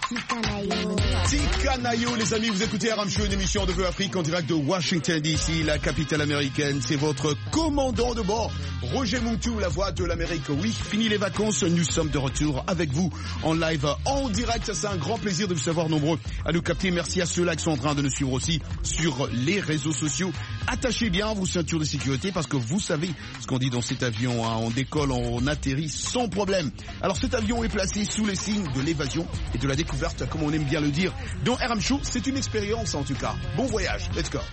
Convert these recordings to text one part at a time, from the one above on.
Tikanayo, les amis, vous écoutez RM Show, une émission de Vœux Afrique en direct de Washington DC, la capitale américaine. C'est votre commandant de bord, Roger Moutou, la voix de l'Amérique. Oui, fini les vacances, nous sommes de retour avec vous en live, en direct. C'est un grand plaisir de vous savoir nombreux à nous capter. Merci à ceux-là qui sont en train de nous suivre aussi sur les réseaux sociaux. Attachez bien vos ceintures de sécurité parce que vous savez ce qu'on dit dans cet avion, hein. On décolle, on atterrit sans problème. Alors cet avion est placé sous les signes de l'évasion et de la découverte, comme on aime bien le dire. Dans RM Show, c'est une expérience en tout cas. Bon voyage, let's go.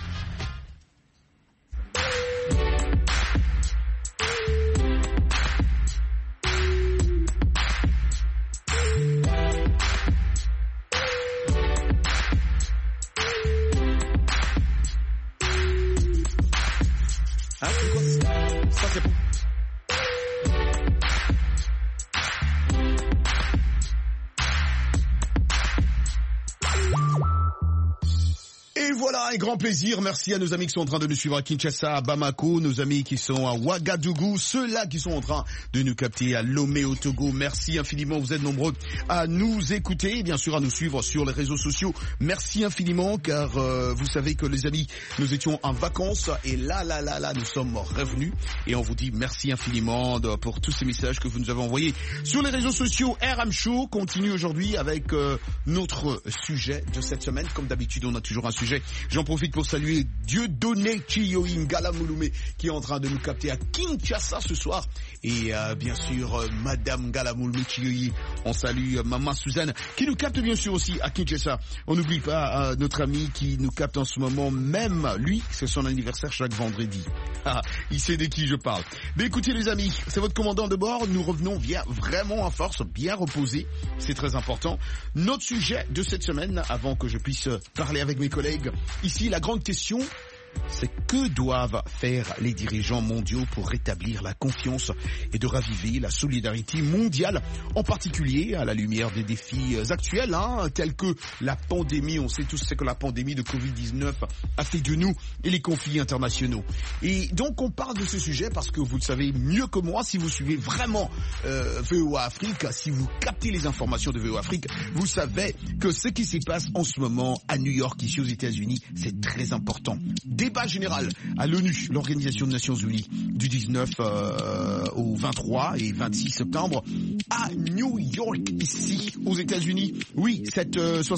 Hein, c'est quoi ça? C'est bon. Et voilà, un grand plaisir. Merci à nos amis qui sont en train de nous suivre à Kinshasa, à Bamako, nos amis qui sont à Ouagadougou, ceux-là qui sont en train de nous capter à Lomé au Togo. Merci infiniment, vous êtes nombreux à nous écouter et bien sûr à nous suivre sur les réseaux sociaux. Merci infiniment car vous savez que les amis, nous étions en vacances et là, nous sommes revenus et on vous dit merci infiniment pour tous ces messages que vous nous avez envoyés sur les réseaux sociaux. RM Show continue aujourd'hui avec notre sujet de cette semaine. Comme d'habitude, on a toujours un sujet. J'en profite pour saluer Dieudonné Chiyoyi Ngala Mouloumé qui est en train de nous capter à Kinshasa ce soir. Et bien sûr, Madame Ngala Mouloumé Chiyoyi. On salue Maman Suzanne qui nous capte bien sûr aussi à Kinshasa. On n'oublie pas notre ami qui nous capte en ce moment même. Lui, c'est son anniversaire chaque vendredi. Ah, il sait de qui je parle. Mais écoutez les amis, c'est votre commandant de bord. Nous revenons vraiment en force, bien reposés. C'est très important. Notre sujet de cette semaine, avant que je puisse parler avec mes collègues, ici, la grande question, c'est que doivent faire les dirigeants mondiaux pour rétablir la confiance et de raviver la solidarité mondiale, en particulier à la lumière des défis actuels, tels que la pandémie. On sait tous ce que la pandémie de Covid-19 a fait de nous et les conflits internationaux. Et donc on parle de ce sujet parce que vous le savez mieux que moi, si vous suivez vraiment VOA Afrique, si vous captez les informations de VOA Afrique, vous savez que ce qui se passe en ce moment à New York, ici aux États-Unis, c'est très important. Débat général à l'ONU, l'Organisation des Nations Unies, du 19 au 23 et 26 septembre à New York, ici aux États-Unis. Oui, cette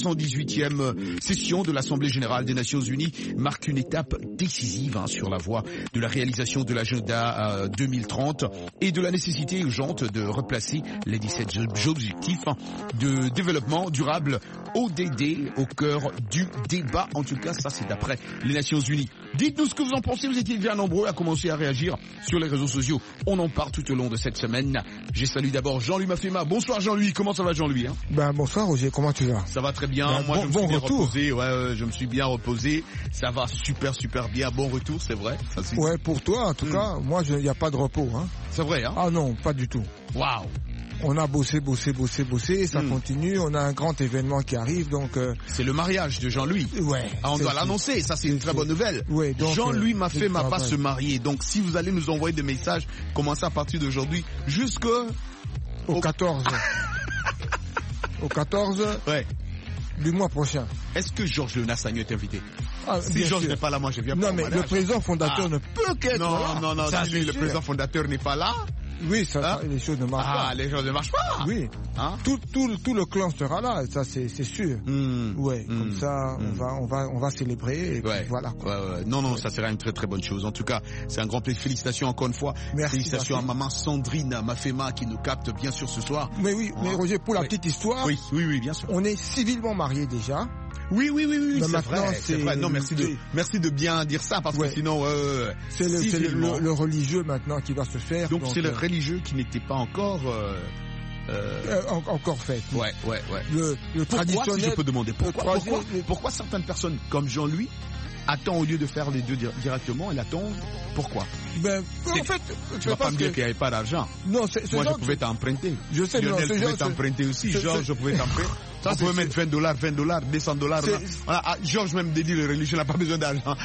78e session de l'Assemblée Générale des Nations Unies marque une étape décisive sur la voie de la réalisation de l'agenda 2030 et de la nécessité urgente de replacer les 17 objectifs de développement durable ODD au cœur du débat. En tout cas, ça c'est d'après les Nations Unies. Dites-nous ce que vous en pensez, vous étiez bien nombreux à commencer à réagir sur les réseaux sociaux. On en parle tout au long de cette semaine. Je salue d'abord Jean-Louis Mafema. Bonsoir Jean-Louis, comment ça va Jean-Louis Bonsoir Roger, comment tu vas? Ça va très bien, moi je me suis bien reposé. Je me suis bien reposé. Ça va super bien, bon retour, c'est vrai. Ça, ouais, pour toi en tout cas, moi il n'y a pas de repos. C'est vrai Ah non, pas du tout. Waouh. On a bossé, ça continue, on a un grand événement qui arrive, donc... C'est le mariage de Jean-Louis. Ouais. On doit l'annoncer, ça c'est une très bonne nouvelle. Ouais, donc, Jean-Louis Mafema va se marier, donc si vous allez nous envoyer des messages, commencez à partir d'aujourd'hui au 14. Au 14 du mois prochain. Est-ce que Georges Jonas Agnew est invité? Si Georges n'est pas là, moi je viens pas. Non mais le président fondateur ne peut qu'être là. Non, ça, si le président fondateur n'est pas là... Oui, les choses ne marchent pas. Les choses ne marchent pas. Oui. Tout le clan sera là, ça c'est sûr. Comme ça on va célébrer et puis voilà. Non, ça sera une très très bonne chose. En tout cas, c'est un grand plaisir. Félicitations encore une fois. Merci. Félicitations à maman Sandrine Mafema qui nous capte bien sûr ce soir. Mais Roger, pour la petite histoire. Oui, bien sûr. On est civilement mariés déjà. Oui, c'est vrai. Non, merci de bien dire ça parce que sinon c'est le religieux maintenant qui va se faire. Donc c'est le religieux qui n'était pas encore encore fait. Ouais. Le traditionnel. Si je peux demander pourquoi certaines personnes comme Jean-Louis attend au lieu de faire les deux directement, elle attend pourquoi? En fait, tu vas pas me dire qu'il n'y avait pas d'argent. Non, moi je pouvais t'emprunter. Je sais, Lionel pouvait t'emprunter aussi. Georges, je pouvais t'emprunter. Ça, on peut mettre $20, $200. Voilà, Georges même dédie le religieux n'a pas besoin d'argent.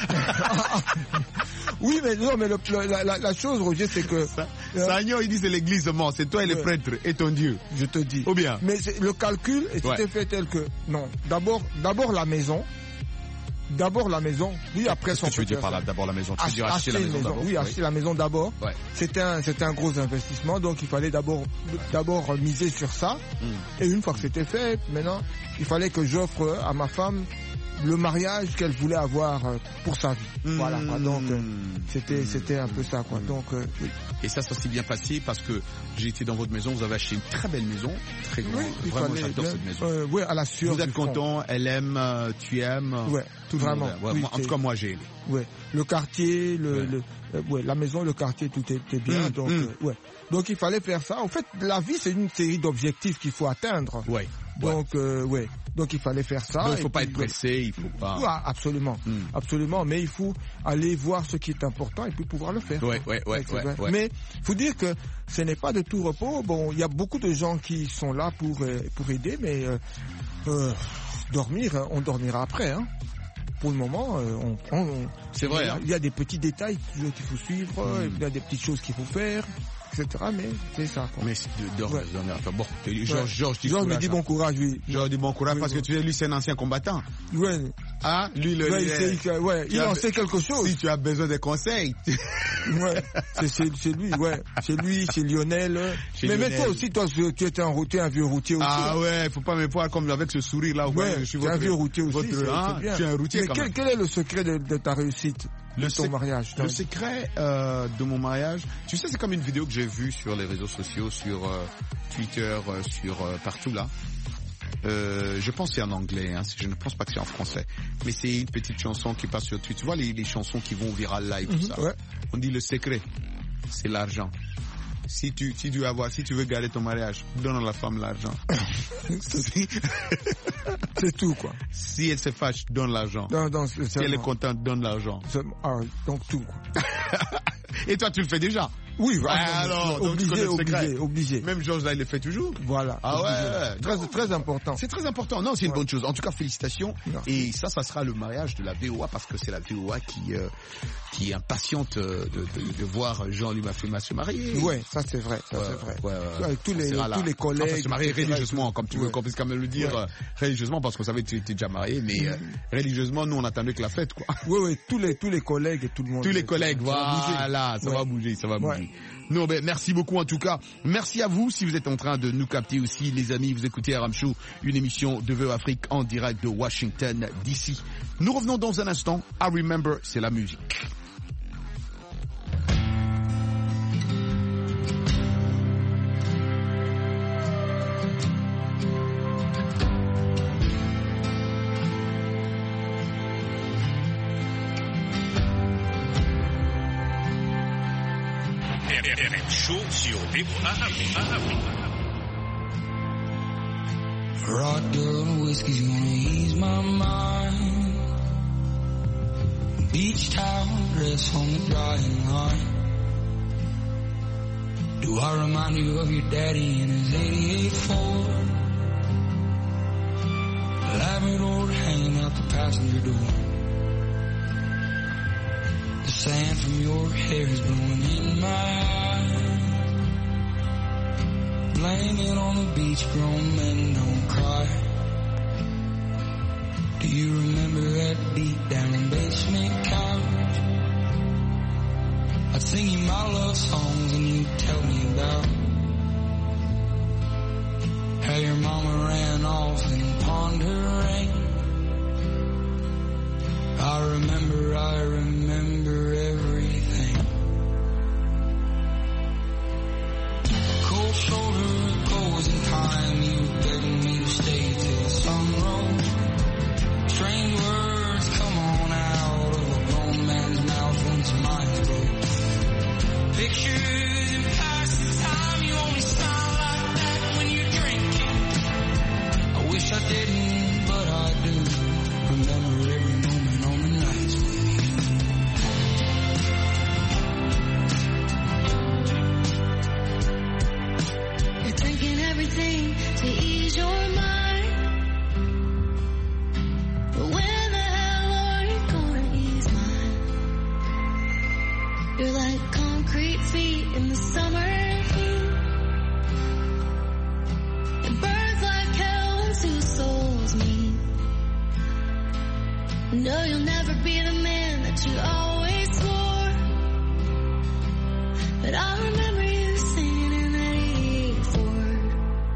Oui, mais non, mais la chose, Roger, c'est que... Sagnon, il dit c'est l'église mort, c'est toi et les prêtres et ton Dieu. Je te dis. Ou bien. Mais le calcul était fait tel que... Non, d'abord la maison. D'abord la maison, oui, après son... Qu'est-ce que tu veux dire par là, d'abord la maison? Tu veux dire acheter la maison d'abord? Oui, acheter la maison d'abord. Ouais. C'était un gros investissement, donc il fallait d'abord miser sur ça. Et une fois que c'était fait, maintenant, il fallait que j'offre à ma femme le mariage qu'elle voulait avoir pour sa vie. Voilà, quoi. Donc c'était un peu ça, quoi. Donc oui. Et ça s'est bien passé parce que j'ai été dans votre maison, vous avez acheté une très belle maison, très grande. Oui, vraiment, j'adore cette maison. Oui, à la sueur. Vous êtes content, elle aime, tu aimes. Ouais, tout vraiment. Ouais, oui, en tout cas, moi j'ai aimé. Ouais, le quartier, la maison, le quartier, tout était bien. Donc ouais. Donc il fallait faire ça. En fait, la vie c'est une série d'objectifs qu'il faut atteindre. Ouais. Donc ouais. Donc il fallait faire ça. Donc il faut pas être pressé, il faut pas. Ouais, absolument, absolument. Mais il faut aller voir ce qui est important et puis pouvoir le faire. Ouais. Mais faut dire que ce n'est pas de tout repos. Bon, il y a beaucoup de gens qui sont là pour aider, mais dormir, on dormira après. Hein. Pour le moment, c'est vrai. Il y a des petits détails qu'il faut suivre, il y a des petites choses qu'il faut faire, etc. Mais c'est ça. Quoi. Mais dormir. Enfin, bon, Georges me dit bon courage, oui. Georges dit bon courage parce que tu sais, lui c'est un ancien combattant. Ouais. Ah, lui il en sait quelque chose. Si tu as besoin de conseils. Ouais. C'est lui, ouais. C'est lui, c'est Lionel. Mais toi aussi, tu étais un vieux routier aussi. Ah ouais, faut pas me voir comme avec ce sourire là. Ouais, je suis un vieux routier aussi. Je suis un routier. Mais quel est le secret de ta réussite? De ton mariage. Le secret de mon mariage, tu sais, c'est comme une vidéo que j'ai vue sur les réseaux sociaux, sur Twitter, sur partout là. Je pense que c'est en anglais, hein, je ne pense pas que c'est en français. Mais c'est une petite chanson qui passe sur Twitter. Tu vois les chansons qui vont viral live, tout ça. Ouais. On dit le secret, c'est l'argent. Si tu veux garder ton mariage, donne à la femme l'argent. C'est tout, quoi. Si elle se fâche, donne l'argent. Si elle est contente, donne l'argent. Donc tout, quoi. Et toi, tu le fais déjà? Oui, alors, obligé. Même Georges là, il le fait toujours. Voilà. Ah ouais. Très important. C'est très important. Non, c'est une bonne chose. En tout cas, félicitations. Merci. Et ça sera le mariage de la VOA parce que c'est la VOA qui est impatiente de voir Jean-Louis Mafema se marier. Ouais, ça c'est vrai. Tous les collègues. Enfin, se marier religieusement, comme tu veux, qu'on puisse quand même le dire religieusement parce qu'on savait que tu étais déjà marié, mais religieusement, nous on attendait que la fête, quoi. Oui, tous les collègues et tout le monde. Tous les collègues, voilà, ça va bouger. Non, ben, merci beaucoup en tout cas. Merci à vous si vous êtes en train de nous capter aussi, les amis. Vous écoutez Aram Show, une émission de VOA Afrique en direct de Washington DC. Nous revenons dans un instant. I Remember, c'est la musique. Rod girl and whiskey's gonna ease my mind. Beach towel dress on the drying line. Do I remind you of your daddy in his 88 Ford? Labrador hanging out the passenger door. The sand from your hair is blowing in my eyes. Blame it on the beach, grown men don't cry. Do you remember that beat down basement couch? I'd sing you my love songs and you'd tell me about how your mama ran off and pawned her ring. I remember everything. Cold shoulder goes in time, you begging me to stay till the sun rose. Strange words come on out of a grown man's mouth when his mind's broke. Pictures in past time, you only smile like that when you're drinking. I wish I didn't, but I do. Remember every moment on the nights with you. You're drinking everything to ease your mind. know you'll never be the man that you always swore. But I remember you singing in that 88 Ford.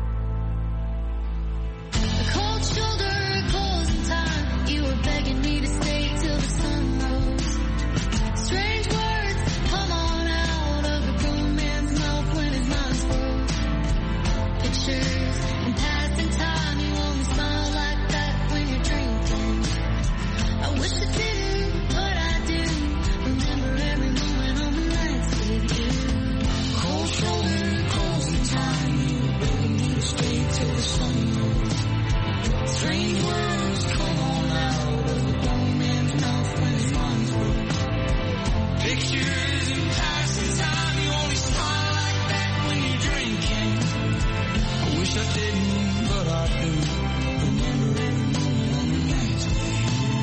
A cold shoulder, closing time. You were begging me to stay till the sun rose. Strange words come on out of a grown man's mouth when his mind's broke. Pictures and passing time. You only smile like that when you're drinking. I wish I didn't, but I do. Remember every moment on the nights with you. Cold shoulder, closing time. You were begging me to stay till the sun rose. Strange words come on out of a grown man's mouth when his mind's broke. Pictures and passing time. You only smile like that when you're drinking. I wish I didn't, but I do. Remember every moment on the nights with you.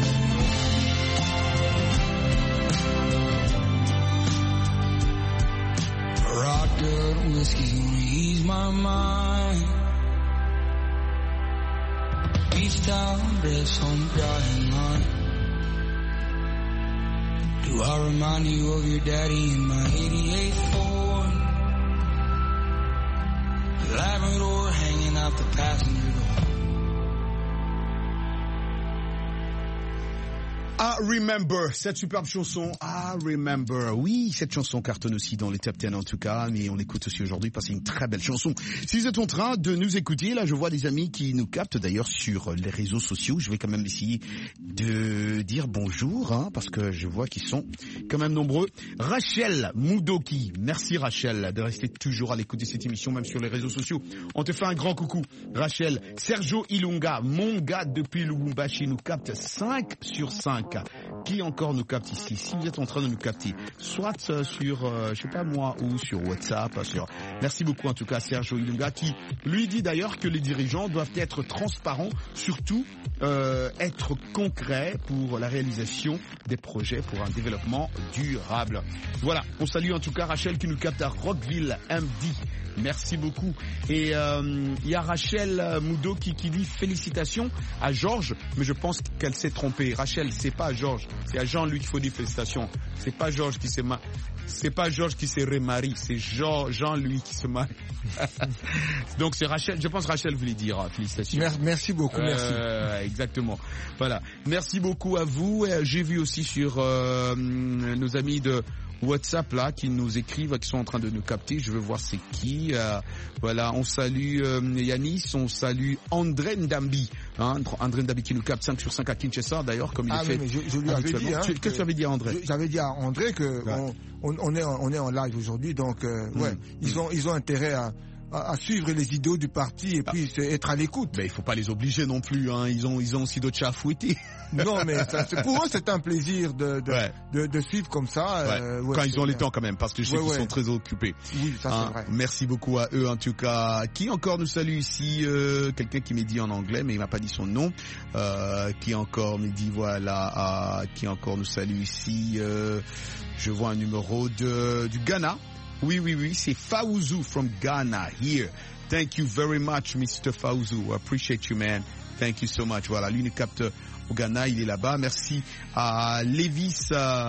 Rock good whiskey's gonna ease my mind. Beach towel dress on the drying line. Do I remind you of your daddy in my 88 Ford? Labrador hanging out the passenger door. I Remember, cette superbe chanson, I Remember. Oui, cette chanson cartonne aussi dans les top 10 en tout cas, mais on l'écoute aussi aujourd'hui parce que c'est une très belle chanson. Si vous êtes en train de nous écouter, là je vois des amis qui nous captent d'ailleurs sur les réseaux sociaux. Je vais quand même essayer de dire bonjour, hein, parce que je vois qu'ils sont quand même nombreux. Rachel Moudoki, merci Rachel de rester toujours à l'écoute de cette émission, même sur les réseaux sociaux. On te fait un grand coucou, Rachel. Sergio Ilunga, mon gars depuis Lubumbashi, nous capte 5 sur 5. Qui encore nous capte ici? Si vous êtes en train de nous capter, soit sur, je sais pas moi, ou sur WhatsApp, Merci beaucoup en tout cas Sergio Ilunga, qui lui dit d'ailleurs que les dirigeants doivent être transparents, surtout être concrets pour la réalisation des projets pour un développement durable. Voilà, on salue en tout cas Rachel qui nous capte à Rockville MD. Merci beaucoup. Et il y a Rachel Moudou qui dit félicitations à Georges, mais je pense qu'elle s'est trompée. Rachel, c'est pas à Georges, c'est à Jean-Louis qu'il faut dire félicitations. C'est pas Georges qui s'est remarié, c'est Jean-Louis qui se marie. Donc c'est Rachel, je pense Rachel voulait dire félicitations. Merci beaucoup, merci. Exactement. Voilà. Merci beaucoup à vous. J'ai vu aussi sur nos amis de WhatsApp là qui nous écrivent, qui sont en train de nous capter. Je veux voir c'est qui. Voilà, on salue Yanis, on salue André Ndambi, hein, André Ndambi qui nous capte 5 sur 5 à Kinshasa d'ailleurs comme il est fait. Mais je lui avais dit. Qu'est-ce que tu avais dit à André? J'avais dit à André que on est en live aujourd'hui, donc ils ont intérêt à suivre les idéaux du parti et puis être à l'écoute. Mais il faut pas les obliger non plus, hein. Ils ont aussi d'autres chats à fouetter. Non, mais pour eux c'est un plaisir de suivre comme ça. Quand ils ont le temps quand même, parce que je sais qu'ils sont très occupés. Oui, ça c'est vrai. Merci beaucoup à eux en tout cas. Qui encore nous salue ici? Quelqu'un qui m'a dit en anglais, mais il m'a pas dit son nom. Qui encore me dit voilà. Qui encore nous salue ici? Je vois un numéro du Ghana. Oui, c'est Faouzou from Ghana here. Thank you very much, Mr. Faouzou. I appreciate you, man. Thank you so much. Voilà, lui nous capte au Ghana, il est là-bas. Merci à Lévis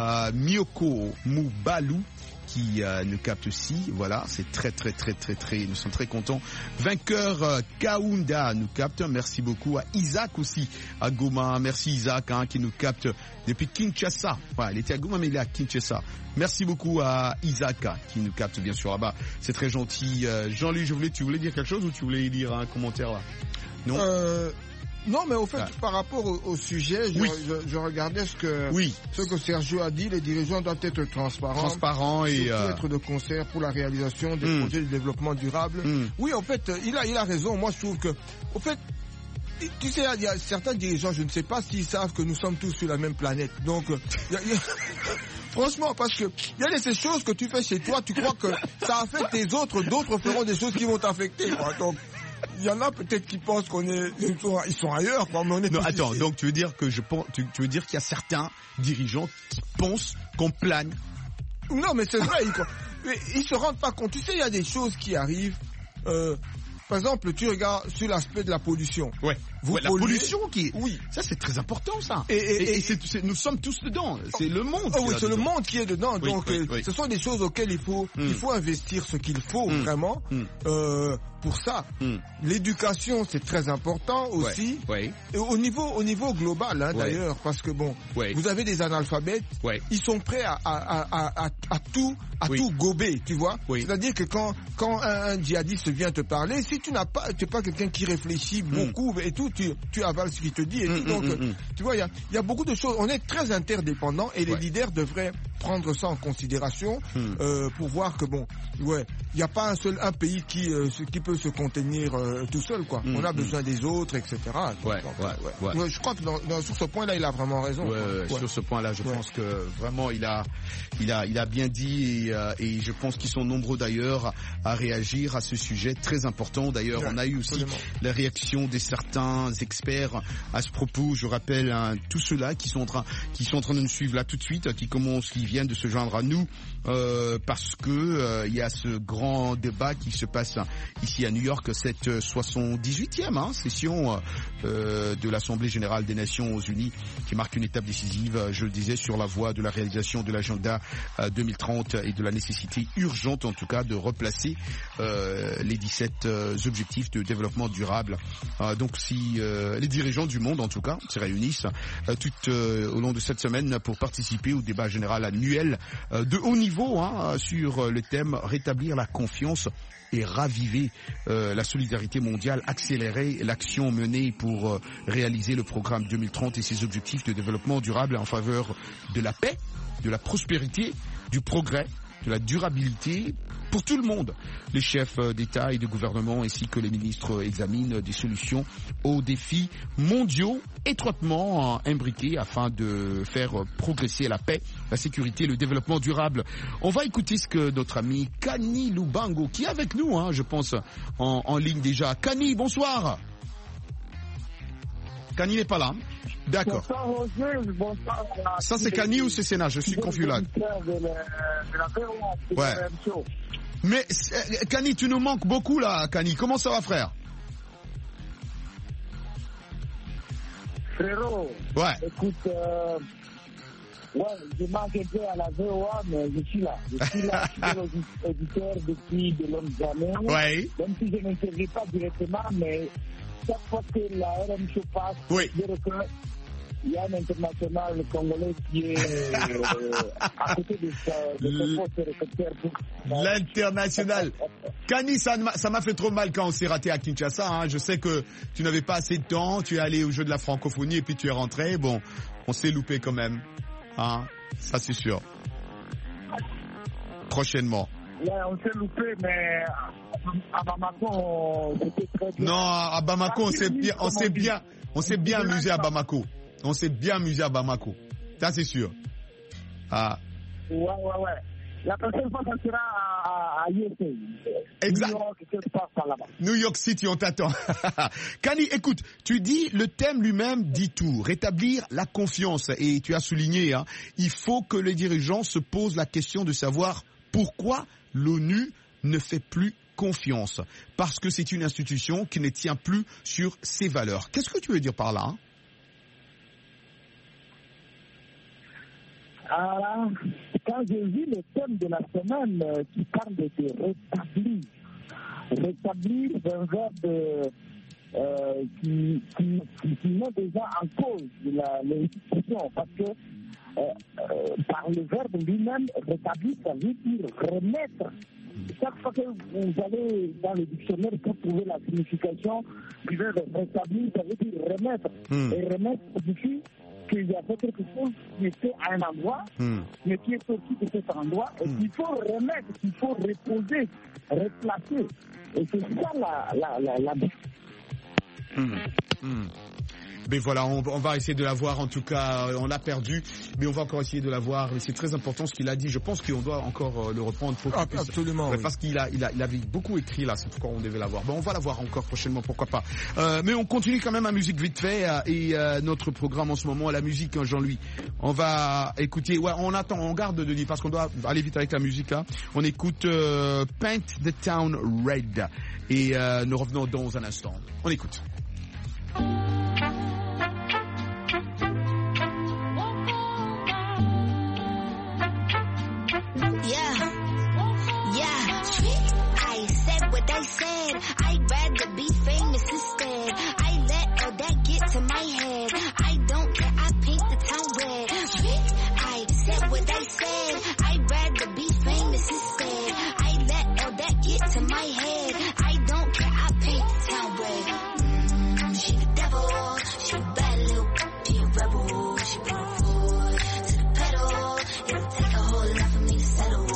Mioko Moubalou qui nous capte aussi. Voilà, c'est très, nous sommes très contents. Vainqueur Kaunda nous capte. Merci beaucoup à Isaac aussi, à Goma. Merci Isaac, hein, qui nous capte depuis Kinshasa. Voilà, il était à Goma, mais il est à Kinshasa. Merci beaucoup à Isaac, qui nous capte bien sûr là-bas. C'est très gentil. Jean-Louis, tu voulais dire quelque chose ou tu voulais dire un commentaire là? Non? Non, mais au fait, par rapport au sujet, je regardais ce que Sergio a dit. Les dirigeants doivent être transparents et être de concert pour la réalisation des projets de développement durable. Oui, en fait, il a raison. Moi, je trouve que, au fait, tu sais, il y a certains dirigeants, je ne sais pas s'ils savent que nous sommes tous sur la même planète. Donc, franchement, parce que il y a ces choses que tu fais chez toi, tu crois que ça affecte les autres, d'autres feront des choses qui vont t'affecter. Donc, il y en a peut-être qui pensent ils sont ailleurs, quoi, mais on est. Non, attends, ici. Donc tu veux dire que tu veux dire qu'il y a certains dirigeants qui pensent qu'on plane? Non, mais c'est vrai, ils se rendent pas compte. Tu sais, il y a des choses qui arrivent. par exemple, tu regardes sur l'aspect de la pollution. Ouais. Vous La polluez- pollution qui est... Oui. Ça, c'est très important, ça. Et nous sommes tous dedans. C'est le monde. Oh qui est oui, là c'est le dedans. monde qui est dedans. Oui, Donc, oui, oui. ce sont des choses auxquelles il faut investir ce qu'il faut vraiment pour ça. L'éducation, c'est très important aussi. Ouais. Et au niveau global, hein, d'ailleurs, parce que bon, vous avez des analphabètes, ils sont prêts à tout gober, tu vois. C'est-à-dire que quand un djihadiste vient te parler, si tu n'es pas quelqu'un qui réfléchit beaucoup et tout, tu avales ce qu'il te dit et tout. Donc, tu vois, il y a beaucoup de choses. On est très interdépendants et les leaders devraient prendre ça en considération pour voir que bon, il n'y a pas un pays qui peut se contenir tout seul, quoi. On a besoin des autres, etc. Donc, je crois que sur ce point-là, il a vraiment raison. Sur ce point-là, je pense que vraiment il a bien dit et je pense qu'ils sont nombreux d'ailleurs à réagir à ce sujet très important. D'ailleurs, on a eu aussi la réaction de certains experts à ce propos. Je rappelle tous ceux-là qui sont en train de nous suivre là tout de suite, qui viennent de se joindre à nous parce que il y a ce grand débat qui se passe ici à New York, cette 78e session de l'Assemblée générale des Nations Unies qui marque une étape décisive, je le disais, sur la voie de la réalisation de l'agenda 2030 et de la nécessité urgente en tout cas de replacer les 17 objectifs de développement durable. Donc si les dirigeants du monde en tout cas se réunissent tout au long de cette semaine pour participer au débat général annuel de haut niveau sur le thème rétablir la confiance et raviver la solidarité mondiale, accélérer l'action menée pour réaliser le programme 2030 et ses objectifs de développement durable en faveur de la paix, de la prospérité, du progrès, de la durabilité pour tout le monde. Les chefs d'État et de gouvernement ainsi que les ministres examinent des solutions aux défis mondiaux étroitement imbriqués afin de faire progresser la paix, la sécurité et le développement durable. On va écouter ce que notre ami Kani Lubango, qui est avec nous, je pense, en ligne déjà. Kani, bonsoir. Kani n'est pas là. D'accord. Bonsoir Roger, bonsoir. Ça c'est Kani ou c'est Sénat? Je suis confus là. Ouais. Mais Kani, tu nous manques beaucoup là, Kani. Comment ça va, frère? Frérot. Ouais. Écoute, je manque un peu à la VOA, mais je suis là. Je suis auditeur depuis de longues années. Ouais. Même si je n'interviens pas directement, mais chaque fois que la RM Show passe, je dirais que il y a un international congolais qui est à côté de ce poste récepteur. L'international. Kani, ça m'a fait trop mal quand on s'est raté à Kinshasa. Je sais que tu n'avais pas assez de temps, tu es allé au jeu de la francophonie et puis tu es rentré. Bon, on s'est loupé quand même. Ça c'est sûr. Prochainement. Ouais, on s'est loupé, mais à Bamako, c'était très bien. Non, à Bamako, on s'est bien amusé à Bamako. On s'est bien amusé à Bamako. Ça, c'est sûr. Ouais. La prochaine fois, ça sera à USA. Exact. New York, quelque part par là-bas. New York City, on t'attend. Kani, écoute, tu dis, le thème lui-même dit tout. Rétablir la confiance. Et tu as souligné, il faut que les dirigeants se posent la question de savoir pourquoi l'ONU ne fait plus confiance. Parce que c'est une institution qui ne tient plus sur ses valeurs. Qu'est-ce que tu veux dire par là? Alors, quand j'ai vu le thème de la semaine qui parle de rétablir un verbe qui met déjà en cause l'institution, parce que par le verbe lui-même, rétablir, ça veut dire remettre. Chaque fois que vous allez dans le dictionnaire pour trouver la signification du verbe rétablir, ça veut dire remettre. Et remettre signifie qu'il y avait quelque chose qui était à un endroit, mais qui est sorti de cet endroit, et qu'il faut remettre, qu'il faut reposer, replacer. Et c'est ça la Mais voilà, on va essayer de la voir. En tout cas, on l'a perdu, mais on va encore essayer de la voir. Et c'est très important ce qu'il a dit. Je pense qu'on doit encore le reprendre. Absolument. Oui. Parce qu'il avait beaucoup écrit là. C'est pourquoi on devait la voir. Bon, on va la voir encore prochainement, pourquoi pas. Mais on continue quand même à musique vite fait et notre programme en ce moment, la musique, Jean-Louis. On va écouter. Ouais, on garde Denis parce qu'on doit aller vite avec la musique là. On écoute Paint the Town Red et nous revenons dans un instant. On écoute. I said what I said. I'd rather be famous instead. I let all that get to my head. I don't care, I paint the town red. I said what I said. I'd rather be famous instead. I let all that get to my head. I don't care, I paint the town red. She the devil, she a bad little, she a rebel. She put her foot to the pedal. It'll take a whole lot for me to settle.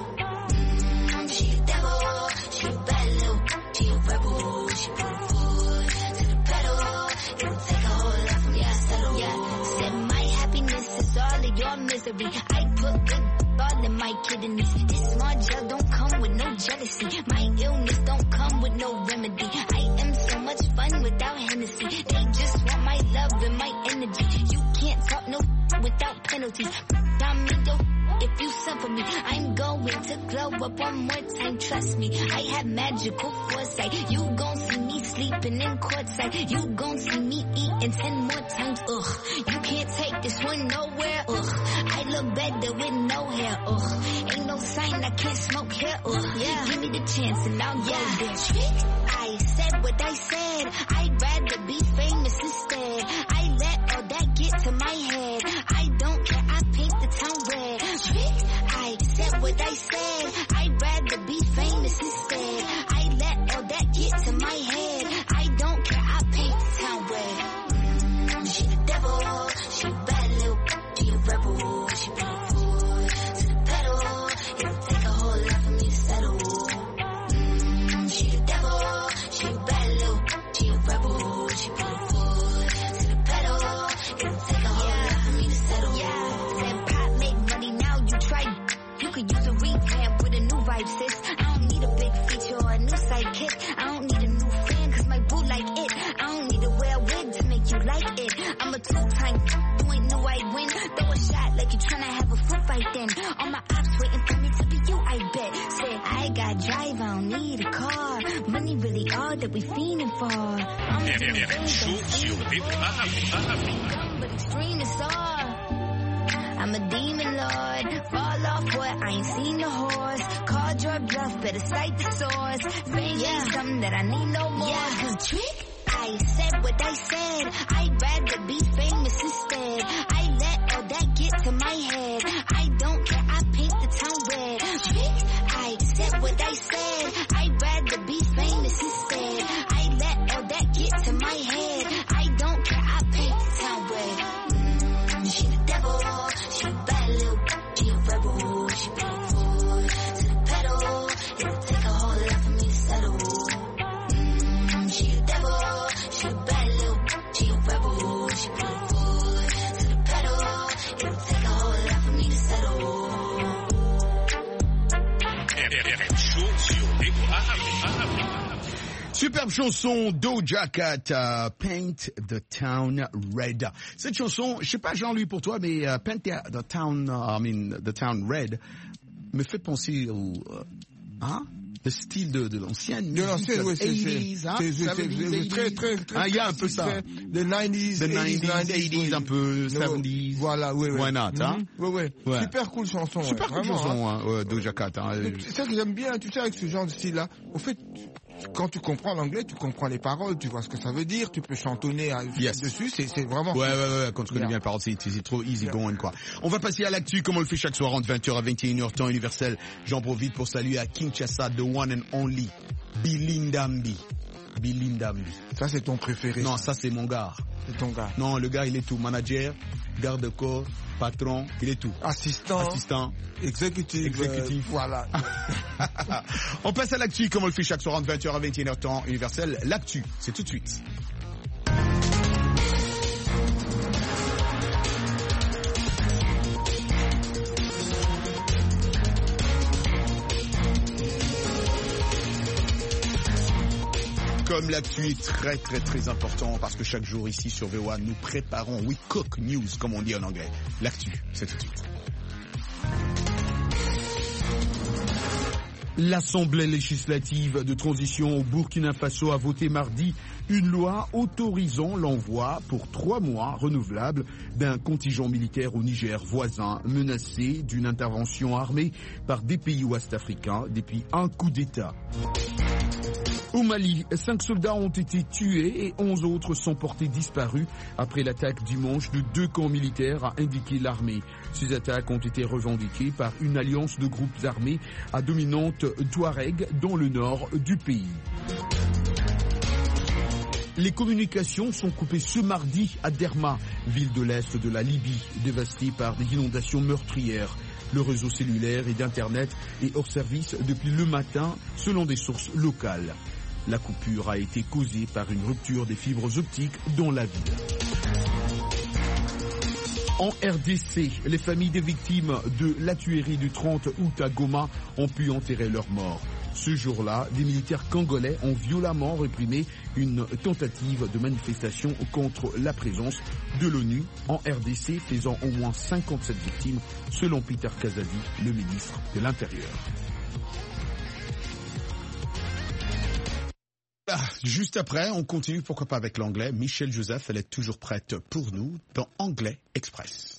She the devil, she a bad little, she a rebel. She put her foot to the pedal. It'll take a whole lot for me to settle. Said my happiness is all of your misery. I put good all in my kidneys. This small gel don't come with no jealousy. My illness don't come with no remedy. I am so much fun without Hennessy. They just want my love and my energy. You can't talk no without penalties. I'm yo. If you suffer me, I'm going to glow up one more time, trust me. I have magical foresight. You gon' see me sleeping in courtside. You gon' see me eating 10 more times, ugh. You can't take this one nowhere, ugh. I look better with no hair, ugh. Ain't no sign I can't smoke here, ugh. Yeah. Give me the chance and I'll go there. I said what I said. I'd rather be famous instead. I let all that get to my head. I don't care, I paint the town red. I said what I said. I'd rather be famous instead. I let all that get to my head. I don't care, I paint the town red. She the devil, she a bad little, she a rebel. She put her foot to the pedal. It'll take a whole lot for me to settle. She the devil, she a bad little, she a rebel. She put her foot to the pedal. It'll take a whole lot for me to settle. Said pop make money now, you try. You could use a revamp with a new vibe, sis. I don't need a big feature or a new sidekick. I don't need a new fan cause my boo like it. I don't need to wear a wig to make you like it. I'm a two-time, you ain't know I win. Throw a shot like you tryna have a foot fight then. All my ops waiting for me to be you, I bet. Said I got drive, I don't need a car. Money really all that we fiending for. I'm doing but extreme is all. I'm a demon lord, fall off what, I ain't seen the horse. Called your bluff, better cite the source. Fame ain't something that I need no more. Trick, I said what I said. I'd rather be famous instead. I let all that get to my head. I don't care, I paint the town red. Trick, I said what I said. I'd rather be famous instead. I let all that get to my head. I don't care, I paint the town red. She the devil, she a bad little, she a rebel. She put her foot to the pedal. It'll take a whole lot for me to settle. She the devil, she a bad little, she a rebel. She put her foot to the pedal. It'll take a whole lot for me to settle. Superbe chanson Doja Cat, Paint the Town Red. Cette chanson, je sais pas Jean-Louis pour toi, mais Paint the Town Red me fait penser au le style de l'ancienne musique. De l'ancienne, oui, c'est 80s, très, il y a un peu ça. The 90s, 80s, un peu 70s. Voilà, oui. Why not, hein? Oui. Super cool chanson. Super cool chanson, Doja Cat. C'est ça que j'aime bien, tu sais, avec ce genre de style-là. Au fait, quand tu comprends l'anglais, tu comprends les paroles, tu vois ce que ça veut dire, tu peux chantonner dessus, c'est vraiment... Ouais, quand tu connais bien les paroles, c'est trop easy going, quoi. On va passer à l'actu, comme on le fait chaque soir, entre 20h à 21h, temps universel. J'en profite pour saluer à Kinshasa, the one and only, Bilindambi. Ça, c'est ton préféré. Non, ça, c'est mon gars. C'est ton gars. Non, le gars, il est tout. Manager, garde-corps, patron, il est tout. Assistant. Exécutif. Voilà. On passe à l'actu, comme on le fait chaque soir, entre 20h à 21h, temps universel. L'actu, c'est tout de suite. comme l'actu est très très très important parce que chaque jour ici sur VOA, nous préparons, we cook news comme on dit en anglais. L'actu, c'est tout de suite. L'Assemblée législative de transition au Burkina Faso a voté mardi une loi autorisant l'envoi pour 3 mois renouvelables d'un contingent militaire au Niger voisin menacé d'une intervention armée par des pays ouest-africains depuis un coup d'État. Au Mali, 5 soldats ont été tués et 11 autres sont portés disparus après l'attaque dimanche de 2 camps militaires, a indiqué l'armée. Ces attaques ont été revendiquées par une alliance de groupes armés à dominante Touareg dans le nord du pays. Les communications sont coupées ce mardi à Derma, ville de l'est de la Libye, dévastée par des inondations meurtrières. Le réseau cellulaire et d'Internet est hors service depuis le matin, selon des sources locales. La coupure a été causée par une rupture des fibres optiques dans la ville. En RDC, les familles des victimes de la tuerie du 30 août à Goma ont pu enterrer leurs morts. Ce jour-là, des militaires congolais ont violemment réprimé une tentative de manifestation contre la présence de l'ONU en RDC, faisant au moins 57 victimes, selon Peter Kazadi, le ministre de l'Intérieur. Juste après, on continue, pourquoi pas avec l'anglais. Michel Joseph, elle est toujours prête pour nous dans Anglais Express.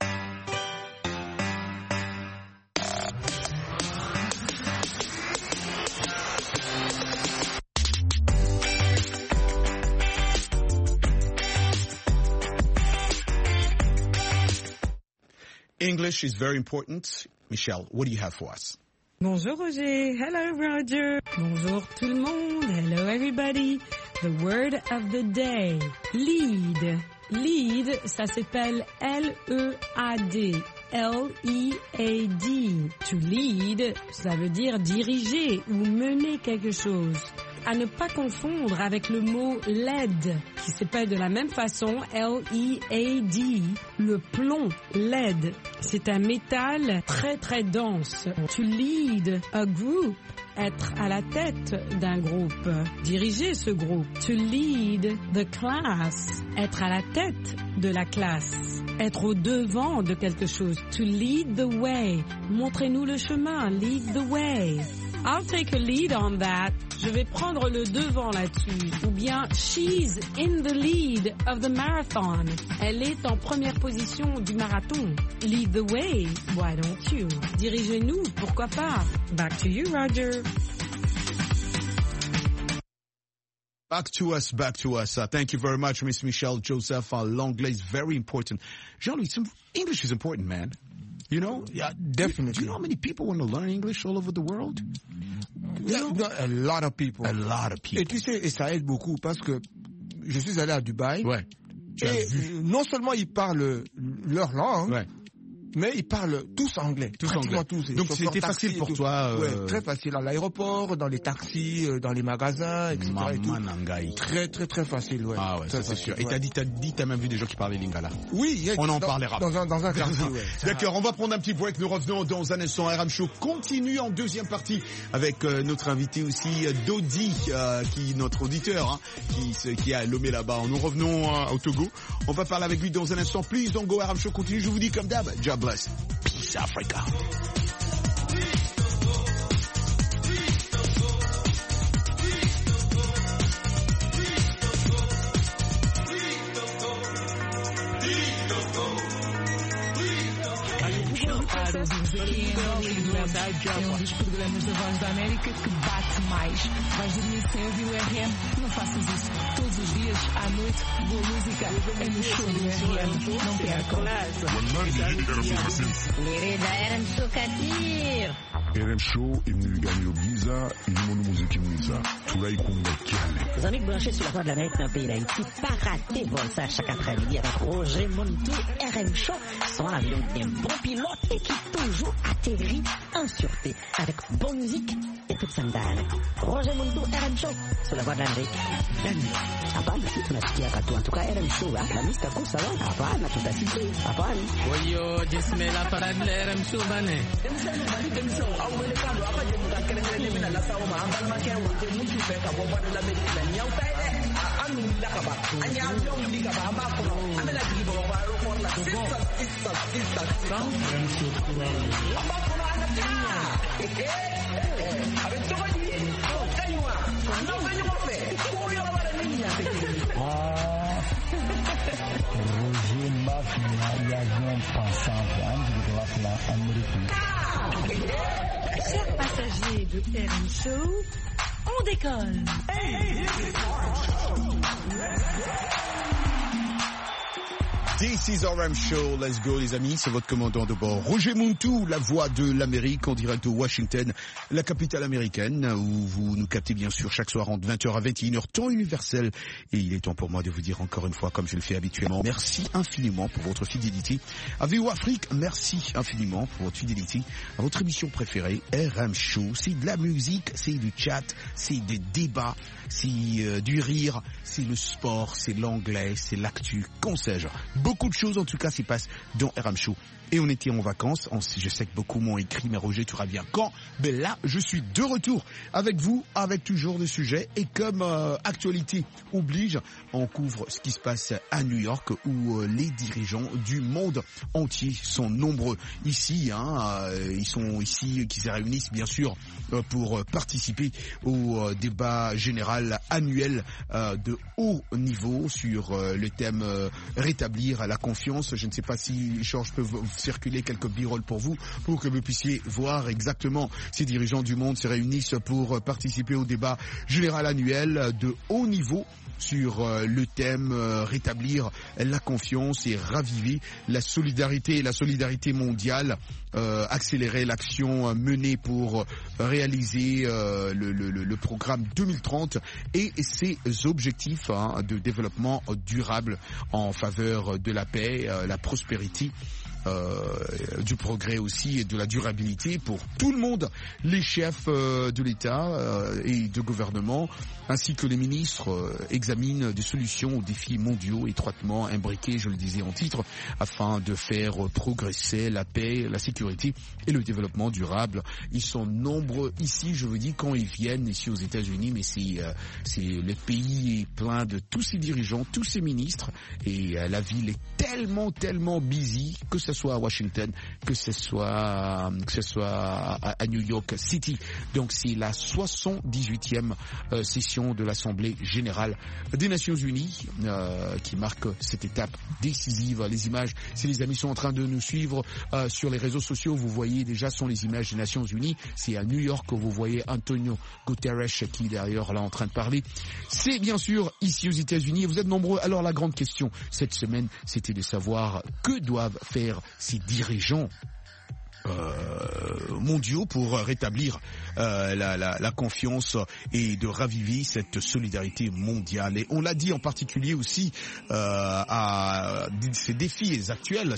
English is very important. Michelle, what do you have for us? Bonjour Roger, hello Roger, bonjour tout le monde, hello everybody. The word of the day, lead. Lead, ça s'appelle L-E-A-D. L-E-A-D. To lead, ça veut dire diriger ou mener quelque chose. À ne pas confondre avec le mot lead, qui s'appelle de la même façon, L-E-A-D. Le plomb, lead, c'est un métal très très dense. To lead a group, être à la tête d'un groupe, diriger ce groupe. To lead the class, être à la tête de la classe, être au devant de quelque chose. To lead the way, montrez-nous le chemin, lead the way. I'll take a lead on that. Je vais prendre le devant là-dessus. Ou bien, she's in the lead of the marathon. Elle est en première position du marathon. Lead the way, why don't you? Dirigez-nous, pourquoi pas? Back to you, Roger. Back to us. Thank you very much, Miss Michelle Joseph. L'anglais is very important. Jean-Louis, English is important, man. You know? Yeah, definitely. Do you know how many people want to learn English all over the world? Yeah, a lot of people. A lot of people. Et tu sais, et ça aide beaucoup parce que je suis allé à Dubaï. Ouais. Et non seulement ils parlent leur langue, ouais, mais ils parlent tous anglais. Tous. Donc c'était facile pour toi. Ouais, très facile à l'aéroport, dans les taxis, dans les magasins, etc. Et tout. Très très très facile, ouais. Ah ouais, ça c'est sûr. Et ouais. t'as même vu des gens qui parlaient lingala. Oui, on en parlera. Dans un quartier, ouais. D'accord, on va prendre un petit break. Nous revenons dans un instant. RM Show continue en deuxième partie avec notre invité aussi, Dodi, qui est notre auditeur, hein, qui a Lomé là-bas. Nous revenons au Togo. On va parler avec lui dans un instant. Please don't go. RM Show continue. Je vous dis comme d'hab, job bless. Peace Africa. É um dos programas da Voz da América que bate mais. Vais dormir sem ouvir o RM? Não faças isso. Todos os dias, à noite, boa música é no show do RM. Não percam. RM Show Katir. RM Show imnigani Obiza, Ilimono Muziki Mwiza. Tulai Kumba Kiale. Les amis branchés sur la Voix de l'Amérique dans le pays d'Haïti, pas rater vol ça chaque après-midi avec Roger Montou. RM Show sont la vidéo d'un bon pilote et qui toujours atterrit en sûreté avec bonne musique et toute sandale. Roger Mundo, RM Show, sur la voie de l'Amérique. Hapana, si tunasikia katu. En tout cas, RM Show, la mista kusa wa. Hapana, tutasikia. Hapana. Wayo, jisme la parade la RM Show bane. Roger Mafia, l'avion passant de l'Amérique. Chers passagers de RM Show, on décolle. This is RM Show, let's go les amis, c'est votre commandant de bord, Roger Muntu, la voix de l'Amérique, en direct de Washington, la capitale américaine, où vous nous captez bien sûr chaque soir entre 20h à 21h, temps universel, et il est temps pour moi de vous dire encore une fois, comme je le fais habituellement, merci infiniment pour votre fidélité. À VO Afrique, merci infiniment pour votre fidélité à votre émission préférée, RM Show. C'est de la musique, c'est du chat, c'est des débats, c'est du rire, c'est le sport, c'est l'anglais, c'est l'actu, qu'en sais-je. Beaucoup de choses en tout cas s'y passent dans RM Show. Et on était en vacances, je sais que beaucoup m'ont écrit, mais Roger, tu reviens quand? Ben là, je suis de retour avec vous, avec toujours des sujets. Et comme actualité oblige, on couvre ce qui se passe à New York, où les dirigeants du monde entier sont nombreux ici. Ils sont ici, qui se réunissent bien sûr pour participer au débat général annuel de haut niveau sur le thème rétablir la confiance. Je ne sais pas si Georges peut circuler quelques b-rolls pour vous, pour que vous puissiez voir exactement ces dirigeants du monde se réunissent pour participer au débat général annuel de haut niveau sur le thème rétablir la confiance et raviver la solidarité mondiale, accélérer l'action menée pour réaliser le programme 2030 et ses objectifs de développement durable en faveur de la paix, la prospérité, du progrès aussi et de la durabilité pour tout le monde, les chefs de l'État et de gouvernement, ainsi que les ministres examinent des solutions aux défis mondiaux étroitement imbriqués, je le disais en titre, afin de faire progresser la paix, la sécurité et le développement durable. Ils sont nombreux ici, je vous dis, quand ils viennent ici aux États-Unis, mais c'est le pays est plein de tous ces dirigeants, tous ces ministres, et la ville est tellement busy, que ce soit à Washington, que ce soit à New York City. Donc c'est la 78e session de l'Assemblée Générale des Nations Unies qui marque cette étape décisive. Les images, si les amis sont en train de nous suivre sur les réseaux sociaux, vous voyez déjà sont les images des Nations Unies. C'est à New York que vous voyez Antonio Guterres qui est d'ailleurs là en train de parler. C'est bien sûr ici aux États-Unis. Vous êtes nombreux. Alors la grande question cette semaine, c'était de savoir que doivent faire ces dirigeants mondiaux pour rétablir la confiance et de raviver cette solidarité mondiale. Et on l'a dit en particulier aussi à ces défis actuels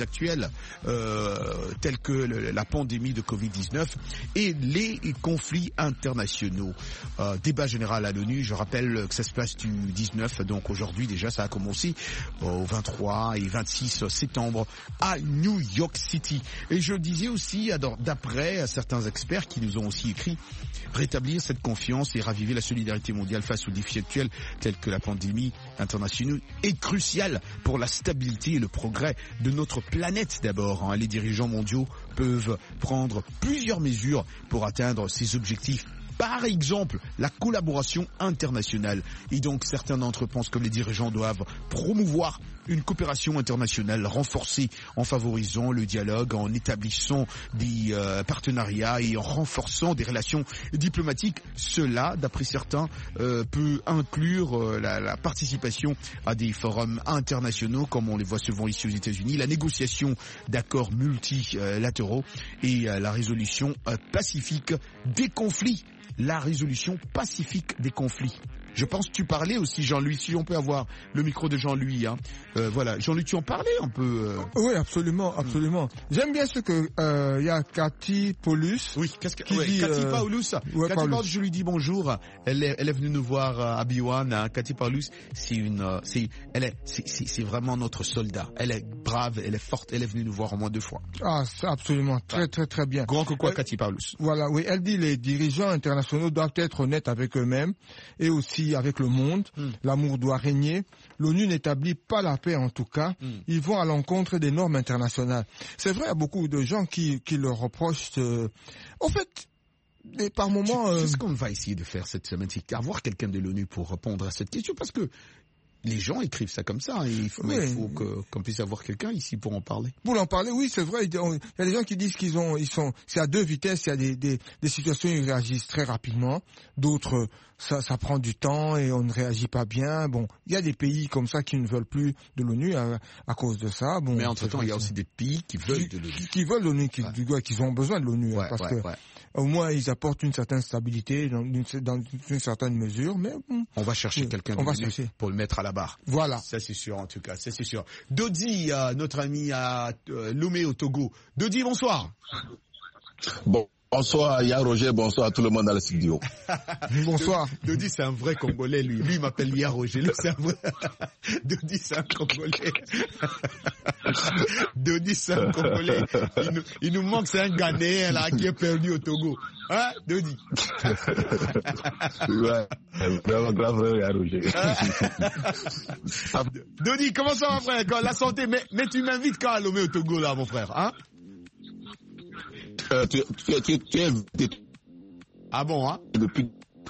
tels que la pandémie de Covid-19 et les conflits internationaux. Débat général à l'ONU, je rappelle que ça se passe du 19, donc aujourd'hui déjà ça a commencé au 23 et 26 septembre à New York City. Et je disais aussi, d'après certains experts qui nous ont aussi écrit, rétablir cette confiance et raviver la solidarité mondiale face aux défis actuels tels que la pandémie internationale est crucial pour la stabilité et le progrès de notre planète d'abord. Les dirigeants mondiaux peuvent prendre plusieurs mesures pour atteindre ces objectifs. Par exemple, la collaboration internationale. Et donc, certains d'entre eux pensent que les dirigeants doivent promouvoir une coopération internationale renforcée en favorisant le dialogue, en établissant des partenariats et en renforçant des relations diplomatiques. Cela, d'après certains, peut inclure la participation à des forums internationaux, comme on les voit souvent ici aux États-Unis, la négociation d'accords multilatéraux et la résolution pacifique des conflits. La résolution pacifique des conflits. Je pense que tu parlais aussi, Jean-Louis, si on peut avoir le micro de Jean-Louis. Hein. Voilà, Jean-Louis, tu en parlais un peu Oui, absolument, absolument. J'aime bien ce que il y a Cathy Paulus. Oui, Cathy Paulus. Ouais, Cathy Paulus, je lui dis bonjour. Elle est venue nous voir à Biwan. Hein. Cathy Paulus, c'est vraiment notre soldat. Elle est brave, elle est forte. Elle est venue nous voir au moins 2 fois. Ah, c'est absolument très très très bien. Grand que quoi, Cathy Paulus. Voilà, oui, elle dit les dirigeants internationaux doivent être honnêtes avec eux-mêmes et aussi avec le monde. L'amour doit régner. L'ONU n'établit pas la paix en tout cas. Ils vont à l'encontre des normes internationales. C'est vrai, il y a beaucoup de gens qui leur reprochent. En fait, par moments. C'est ce qu'on va essayer de faire cette semaine, c'est avoir quelqu'un de l'ONU pour répondre à cette question, parce que les gens écrivent ça comme ça. Il faut qu'on puisse avoir quelqu'un ici pour en parler. Pour en parler, oui, c'est vrai. Il y a des gens qui disent c'est à 2 vitesses. Il y a des situations où ils réagissent très rapidement. D'autres, ça prend du temps et on ne réagit pas bien. Bon, il y a des pays comme ça qui ne veulent plus de l'ONU à cause de ça. Bon, mais entre-temps, il y a aussi des pays qui veulent de l'ONU. Qui veulent l'ONU, qui ont besoin de l'ONU. Parce que au moins, ils apportent une certaine stabilité dans une certaine mesure. Mais on va chercher quelqu'un pour le mettre à la barre. Voilà. Ça, c'est sûr, en tout cas. Ça, c'est sûr. Dodi, notre ami à Lomé au Togo. Dodi, bonsoir. Bon. Bonsoir, Yann Roger, bonsoir à tout le monde dans le studio. Bonsoir. Dodi, c'est un vrai Congolais, lui. Lui, il m'appelle Yann Roger. Lui, c'est un vrai... Dodi, c'est un Congolais. Dodi, c'est un Congolais. Il nous manque, c'est un Ghanéen, là, qui est perdu au Togo. Hein, Dodi? Ouais, vraiment grand frère Yann Roger. Dodi, comment ça va, frère? La santé, mais tu m'invites quand à Lomé au Togo, là, mon frère, hein? Tu es invité. Ah bon, hein? Depuis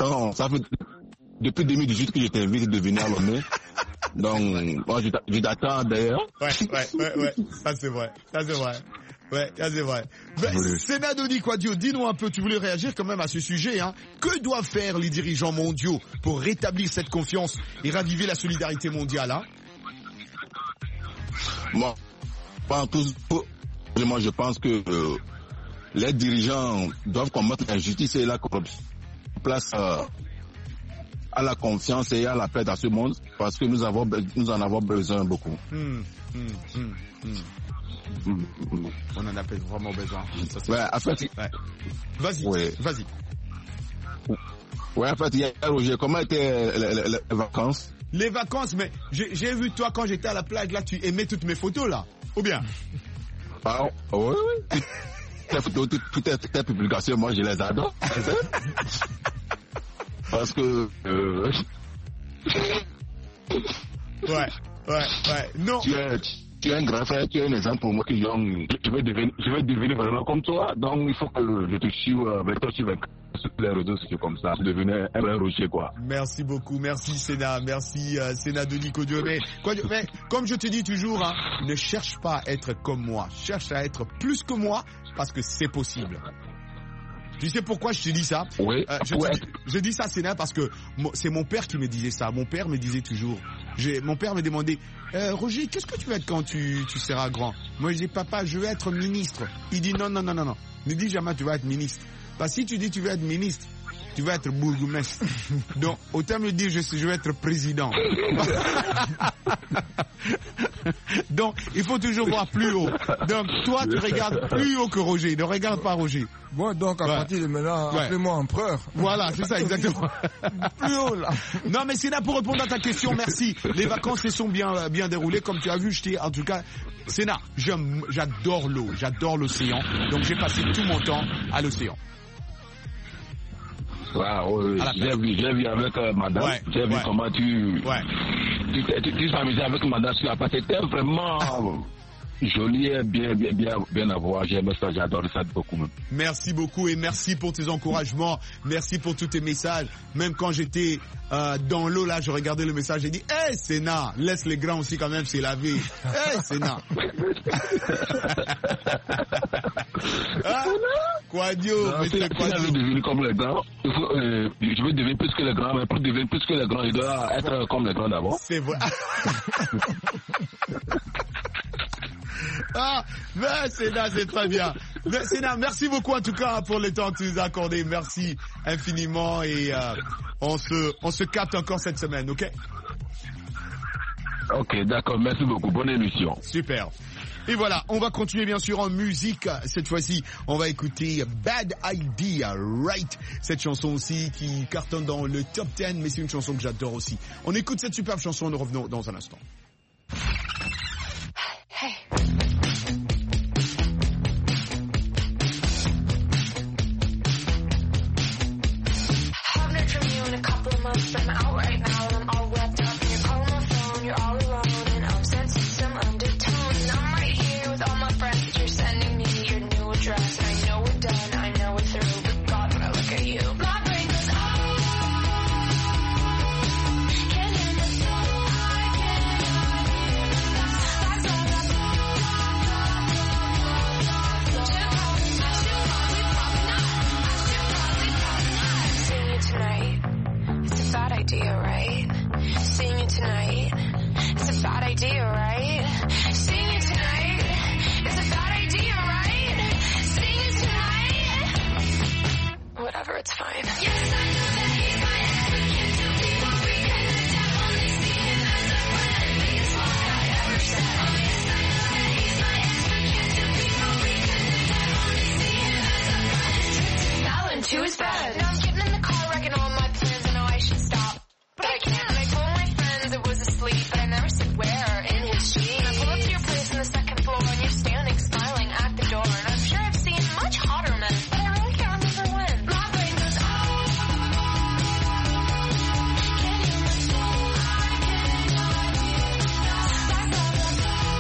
2018 que je t'invite de venir à Lomé. Donc, moi, je t'attends d'ailleurs. Ouais. Ça, c'est vrai. Ouais, ça, c'est vrai. Sénat Dodi Kwadio, dis-nous un peu, tu voulais réagir quand même à ce sujet, hein. Que doivent faire les dirigeants mondiaux pour rétablir cette confiance et raviver la solidarité mondiale, hein? Moi, je pense que les dirigeants doivent combattre l'injustice et la corruption. Place à la confiance et à la paix dans ce monde, parce que nous en avons besoin beaucoup. On en a vraiment besoin. En fait, Vas-y. Ouais, en fait, Roger, comment étaient les vacances? Les vacances, mais j'ai vu toi quand j'étais à la plage, là, tu aimais toutes mes photos, là. Ou bien? Ah, oui. Toutes tes publications, moi, je les adore. Parce que... Ouais. Non. Tu es un grand frère, tu es un exemple pour moi je vais devenir vraiment comme toi. Donc, il faut que je te suive avec toi sur les réseaux sociaux comme ça. Je devenais un vrai rocher, quoi. Merci beaucoup. Merci, Sénat. Merci, Sénat de Nico Diomé. Mais, comme je te dis toujours, hein, ne cherche pas à être comme moi. Cherche à être plus que moi, parce que c'est possible. Tu sais pourquoi je te dis ça? Oui. Je dis ça, Sénat, parce que c'est mon père qui me disait ça. Mon père me disait toujours. Mon père me demandait, Roger, qu'est-ce que tu veux être quand tu seras grand? Moi, je dis, papa, je veux être ministre. Il dit, non. Ne dis jamais tu vas être ministre. Parce que si tu dis tu veux être ministre, tu vas être bourgmestre. Donc, autant me dire, je vais être président. Donc, il faut toujours voir plus haut. Donc, toi, tu regardes plus haut que Roger. Ne regarde pas Roger. Bon, donc, à partir de maintenant, appelez-moi empereur. Voilà, c'est ça, exactement. Plus haut, là. Non, mais c'est là pour répondre à ta question. Merci. Les vacances se sont bien déroulées. Comme tu as vu, en tout cas, Sénat, j'adore l'eau, j'adore l'océan. Donc, j'ai passé tout mon temps à l'océan. Oui. J'ai vu avec madame, j'ai vu comment tu t'amusais avec madame sur la plage. C'était vraiment joli et bien à voir. J'aime ça, j'adore ça beaucoup. Merci beaucoup et merci pour tes encouragements. Merci pour tous tes messages. Même quand j'étais dans l'eau, là, je regardais le message et j'ai dit, hey, Sénat, laisse les grands aussi quand même se laver. Hey, Sénat. Kwadio, mais c'est Kwadio. Je veux devenir comme les grands. Je veux devenir plus que les grands, mais pour devenir plus que les grands, je dois être comme les grands d'abord. C'est vrai. Mais Sénat, c'est très bien. Sénat, merci beaucoup en tout cas pour le temps que tu nous as accordé. Merci infiniment et On se capte encore cette semaine, ok? Ok, d'accord, merci beaucoup, bonne émission. Super. Et voilà, on va continuer bien sûr en musique. Cette fois-ci, on va écouter Bad Idea, Right. Cette chanson aussi qui cartonne dans le top 10, mais c'est une chanson que j'adore aussi. On écoute cette superbe chanson, nous revenons dans un instant. Hey. Haven't heard from you in a couple of months, but I'm out right now and I'm all wrapped up. And you're calling my phone, you're all alone, and I'm sensing some undertones. And I'm right here with all my friends that you're sending me your new address. And I know we're done, I know we're through, but God, when I look at you, my brain goes, oh. Can't handle so I can't. That's all I Seeing you tonight, it's a bad idea, right? Seeing you tonight, it's a bad idea, right? Seeing you tonight, it's a bad idea, right? Seeing you tonight, whatever, it's fine. Yes, I know that he's my ex, but can't tell people we couldn't have only seen him as a friend. Biggest lie I ever said. Oh yes, I know that he's my ex, but can't tell people we couldn't have only seen him as a friend. Fell into his bed. Now I'm getting in the car, wrecking all my plans. I know I should stop, but I can't. And I told my friends it was asleep, but I never said where. In his sheet. And I pull up to your place on the second floor, and you're standing, smiling at the door. And I'm sure I've seen much hotter men, but I really can't remember when. My brain goes, oh. Can't hear my soul, I can't. That's all I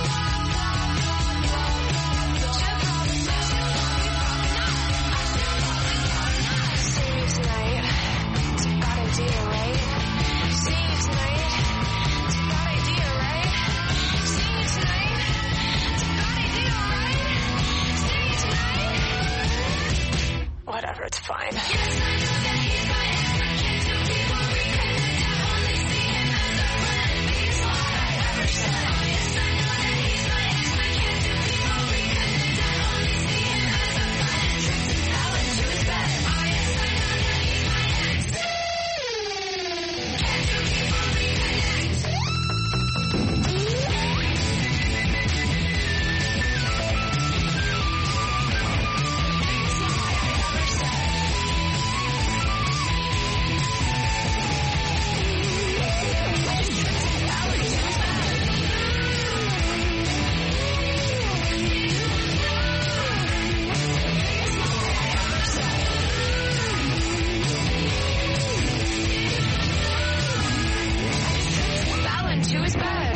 Seeing you tonight, it's a bad idea, right? Seeing you tonight, it's a bad idea, right? Seeing you tonight, it's a bad idea, right? Seeing you tonight, whatever, it's fine. Yes, I know that he's my ex, but can't tell people we couldn't have only seen him as a friend. Biggest lie I ever said. Oh yes, I know that he's my ex, but can't tell people we couldn't have only seen him as a friend. Tripped and fell into his bed. Oh yes, I know that he's my ex. Can't tell people we connect. Fell into his bed.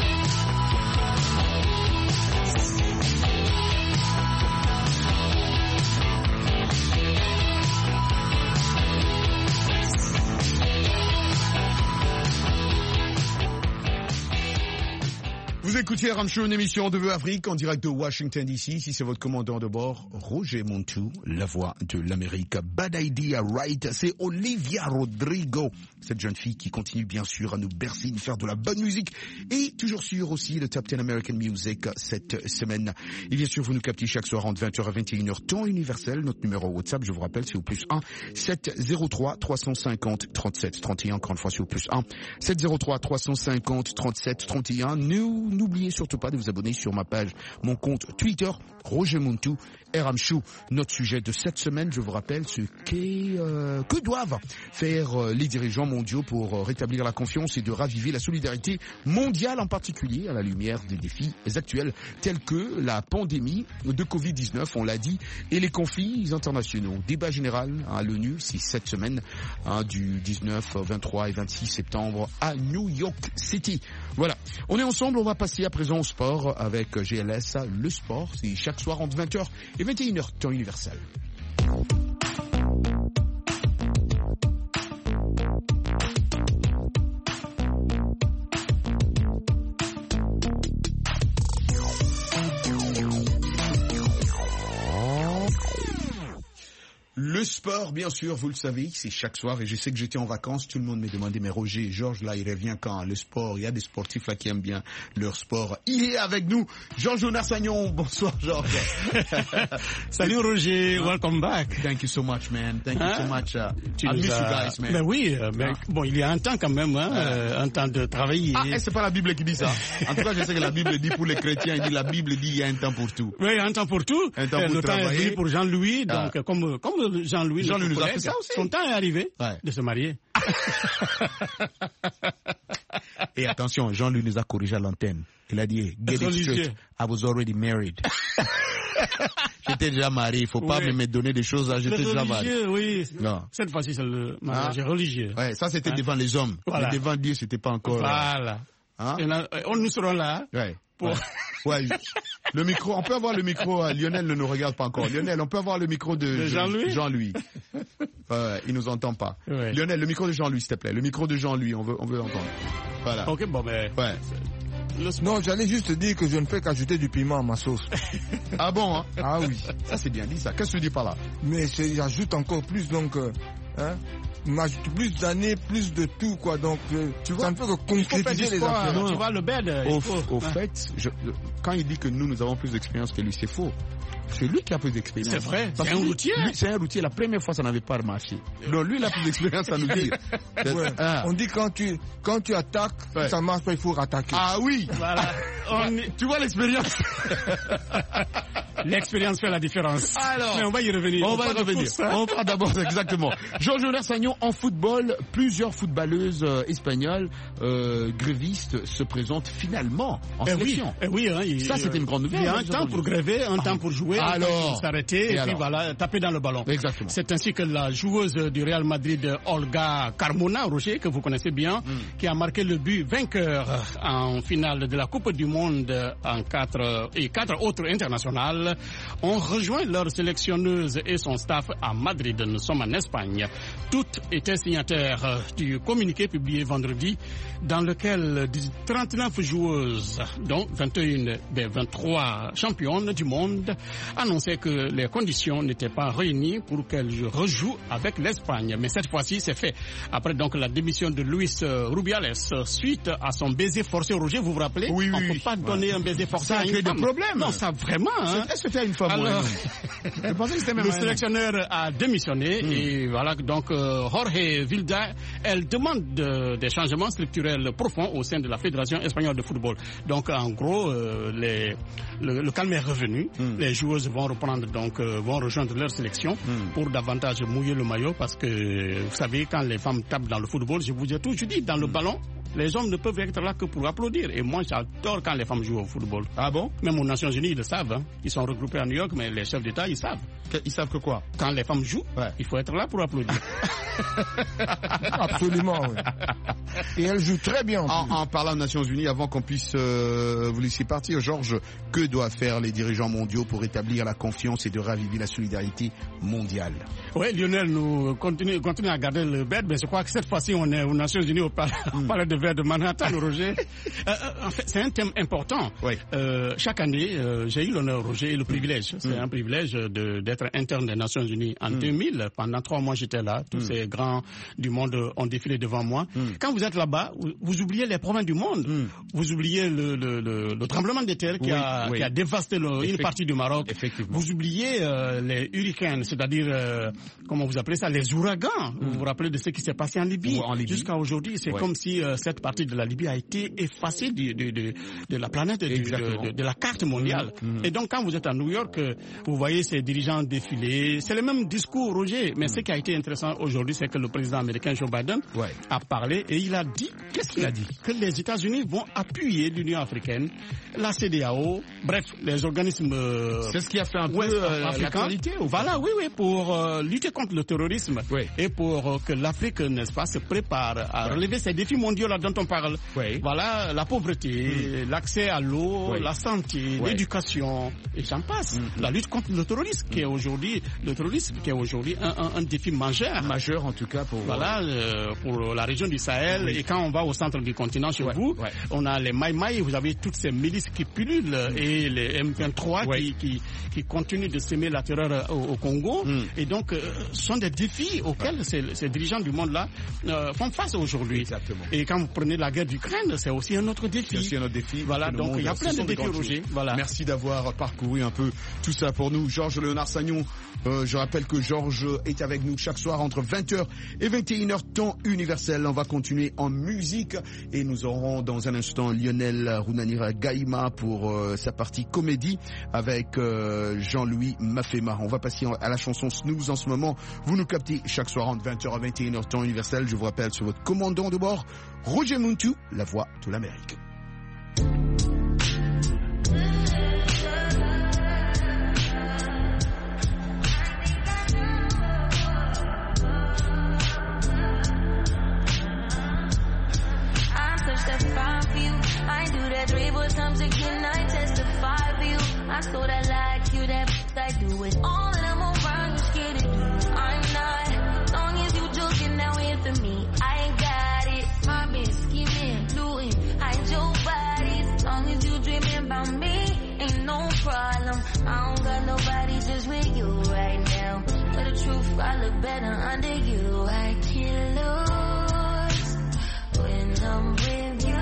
Vous écoutez Ram Show, une émission de Vœux Afrique en direct de Washington DC. Si c'est votre commandant de bord, Roger Montou, la voix de l'Amérique. Bad Idea, Right, c'est Olivia Rodrigo. Cette jeune fille qui continue bien sûr à nous bercer, nous faire de la bonne musique. Et toujours sûr aussi le Top 10 American Music cette semaine. Et bien sûr, vous nous captez chaque soir entre 20h à 21h, temps universel. Notre numéro WhatsApp, je vous rappelle, c'est au +1 703 350 37 31. Encore une fois, c'est au +1 703 350 37 31. N'oubliez surtout pas de vous abonner sur ma page, mon compte Twitter, Roger Montou, Ramchou. Notre sujet de cette semaine, je vous rappelle, ce que doivent faire les dirigeants mondiaux pour rétablir la confiance et de raviver la solidarité mondiale, en particulier à la lumière des défis actuels tels que la pandémie de Covid-19, on l'a dit, et les conflits internationaux. Débat général à l'ONU, c'est cette semaine, du 19, 23 et 26 septembre à New York City. Voilà, on est ensemble, on va passer à présent au sport avec GLS. Le sport, c'est chaque soir entre 20h et 21h, temps universel. Le Le sport, bien sûr, vous le savez, c'est chaque soir. Et je sais que j'étais en vacances, tout le monde me demandait, mais Roger, Georges, là, il revient quand? Le sport, il y a des sportifs là qui aiment bien leur sport. Il est avec nous, Georges Jonas-Sagnon. Bonsoir, Georges. Salut Roger, welcome back. Thank you so much, man. Thank you so much. I miss you guys, man. Ben oui, mais bon, il y a un temps quand même, un temps de travailler. Ah, et c'est pas la Bible qui dit ça. En tout cas, je sais que la Bible dit pour les chrétiens, la Bible dit il y a un temps pour tout. Oui, un temps pour tout. Un temps pour le travailler. temps est venu pour Jean-Louis, donc comme Jean-Louis nous a fait ça aussi. Son temps est arrivé de se marier. Et attention, Jean-Louis nous a corrigé à l'antenne. Il a dit, get it straight, I was already married. J'étais déjà marié, il faut pas me donner des choses là, j'étais déjà marié. Oui. Non. Cette fois-ci, c'est le mariage religieux. Ouais, ça c'était devant les hommes. Voilà. Mais devant Dieu, c'était pas encore. Voilà. Nous serons là. Ouais. Ouais. Le micro, on peut avoir le micro, Lionel ne nous regarde pas encore. Lionel, on peut avoir le micro de Jean-Louis. Il nous entend pas. Ouais. Lionel, le micro de Jean-Louis, s'il te plaît. Le micro de Jean-Louis, on veut entendre. Voilà. Ok, bon, ben. Ouais. Non, j'allais juste dire que je ne fais qu'ajouter du piment à ma sauce. Ah bon, hein? Ah oui. Ça, c'est bien dit, ça. Qu'est-ce que tu dis par là? Mais j'ajoute encore plus, donc, m'ajoute plus d'années, plus de tout, quoi. Donc, tu vois, ça ne peut que concrétiser les affaires. Tu vois, le bed. Au fait, quand il dit que nous avons plus d'expérience que lui, c'est faux. C'est lui qui a plus d'expérience. C'est vrai, c'est un routier. C'est un routier. La première fois, ça n'avait pas marché. Donc lui, il a plus d'expérience à nous dire. Ouais. On dit quand tu attaques, ça marche pas, il faut rattaquer. Ah oui. Voilà. Tu vois l'expérience. L'expérience fait la différence. Alors, mais on va y revenir. On va voir d'abord, exactement. Georges Jonas-Sagnon, en football, plusieurs footballeuses espagnoles grévistes se présentent finalement en sélection. Oui, ça c'était une grande nouvelle. Il y a un temps pour gréver, un temps pour jouer, un temps pour s'arrêter et puis voilà, taper dans le ballon. Exactement. C'est ainsi que la joueuse du Real Madrid, Olga Carmona, Roger, que vous connaissez bien, qui a marqué le but vainqueur en finale de la Coupe du Monde en 4 autres internationales, ont rejoint leur sélectionneuse et son staff à Madrid. Nous sommes en Espagne. Toutes étaient signataires du communiqué publié vendredi dans lequel 39 joueuses, dont 21 des 23 championnes du monde, annonçaient que les conditions n'étaient pas réunies pour qu'elles rejouent avec l'Espagne. Mais cette fois-ci, c'est fait. Après donc la démission de Luis Rubiales suite à son baiser forcé. Roger, vous vous rappelez? Oui. On ne peut pas donner un baiser forcé à une femme. Ça a créé des problèmes. Non, ça vraiment. C'était une femme. Alors, je pensais que c'était même le sélectionneur a démissionné et voilà donc Jorge Vilda, elle demande des changements structurels profonds au sein de la Fédération espagnole de football. Donc en gros, le calme est revenu. Les joueuses vont reprendre vont rejoindre leur sélection pour davantage mouiller le maillot parce que vous savez quand les femmes tapent dans le football, je vous ai toujours dit dans le ballon. Les hommes ne peuvent être là que pour applaudir. Et moi, j'adore quand les femmes jouent au football. Ah bon? Même aux Nations Unies, ils le savent. Hein. Ils sont regroupés à New York, mais les chefs d'État, ils savent. Ils savent que quoi? Quand les femmes jouent, il faut être là pour applaudir. Absolument, oui. Et elles jouent très bien. En parlant des Nations Unies, avant qu'on puisse vous laisser partir, Georges, que doivent faire les dirigeants mondiaux pour établir la confiance et de raviver la solidarité mondiale? Oui, Lionel, nous continuons à garder le bed, mais je crois que cette fois-ci, on est aux Nations Unies, on parle de verre de Manhattan, Roger. En fait, c'est un thème important. Oui. Chaque année, j'ai eu l'honneur, Roger, et le privilège. C'est un privilège d'être interne des Nations Unies. En 2000, pendant 3 mois, j'étais là. Tous ces grands du monde ont défilé devant moi. Quand vous êtes là-bas, vous oubliez les problèmes du monde. Vous oubliez le tremblement de terre qui a dévasté une partie du Maroc. Vous oubliez les hurricanes, c'est-à-dire, comment vous appelez ça, les ouragans. Vous vous rappelez de ce qui s'est passé en Libye. Jusqu'à aujourd'hui, c'est comme si cette partie de la Libye a été effacée de la planète, de la carte mondiale. Et donc, quand vous êtes à New York, vous voyez ces dirigeants défiler. C'est le même discours, Roger. Mais ce qui a été intéressant aujourd'hui, c'est que le président américain Joe Biden a parlé et il a dit, qu'est-ce qu'il a dit? Que les États-Unis vont appuyer l'Union africaine, la CEDEAO, bref, les organismes c'est ce qui a fait un peu l'actualité. Voilà, oui, pour lutter contre le terrorisme et pour que l'Afrique, n'est-ce pas, se prépare à relever ces défis mondiaux là là dont on parle. Oui. Voilà, la pauvreté, l'accès à l'eau, la santé, l'éducation, et j'en passe. La lutte contre le terrorisme, qui est aujourd'hui un défi majeur. Majeur, en tout cas, pour... Voilà, pour la région du Sahel. Et quand on va au centre du continent, chez vous, on a les Maï-Maï, vous avez toutes ces milices qui pullulent, et les M23 qui continuent de semer la terreur au Congo. Et donc, ce sont des défis auxquels ces dirigeants du monde-là font face aujourd'hui. Exactement. Et quand vous prenez la guerre d'Ukraine, c'est aussi un autre défi. C'est aussi un autre défi. Voilà, donc il y a plein de défis, Roger. Voilà. Merci d'avoir parcouru un peu tout ça pour nous. Georges Léonard Sagnon, je rappelle que Georges est avec nous chaque soir entre 20h et 21h, temps universel. On va continuer en musique et nous aurons dans un instant Lionel Runanira Gaïma pour sa partie comédie avec Jean-Louis Mafema. On va passer à la chanson Snooze en ce moment. Vous nous captez chaque soir entre 20h à 21h, temps universel. Je vous rappelle sur votre commandant de bord, Roger Muntu, la voix de l'Amérique. I do that 3-4 times again, I testify for you. I so that like you, that I do it all and I'm around, you scared to do. I'm not, long as you joking, now in for me. I ain't got it, my been scheming, looting, hide your body. As long as you dreaming about me, ain't no problem. I don't got nobody just with you right now. Tell the truth, I look better under you. I can't lose when I'm with you.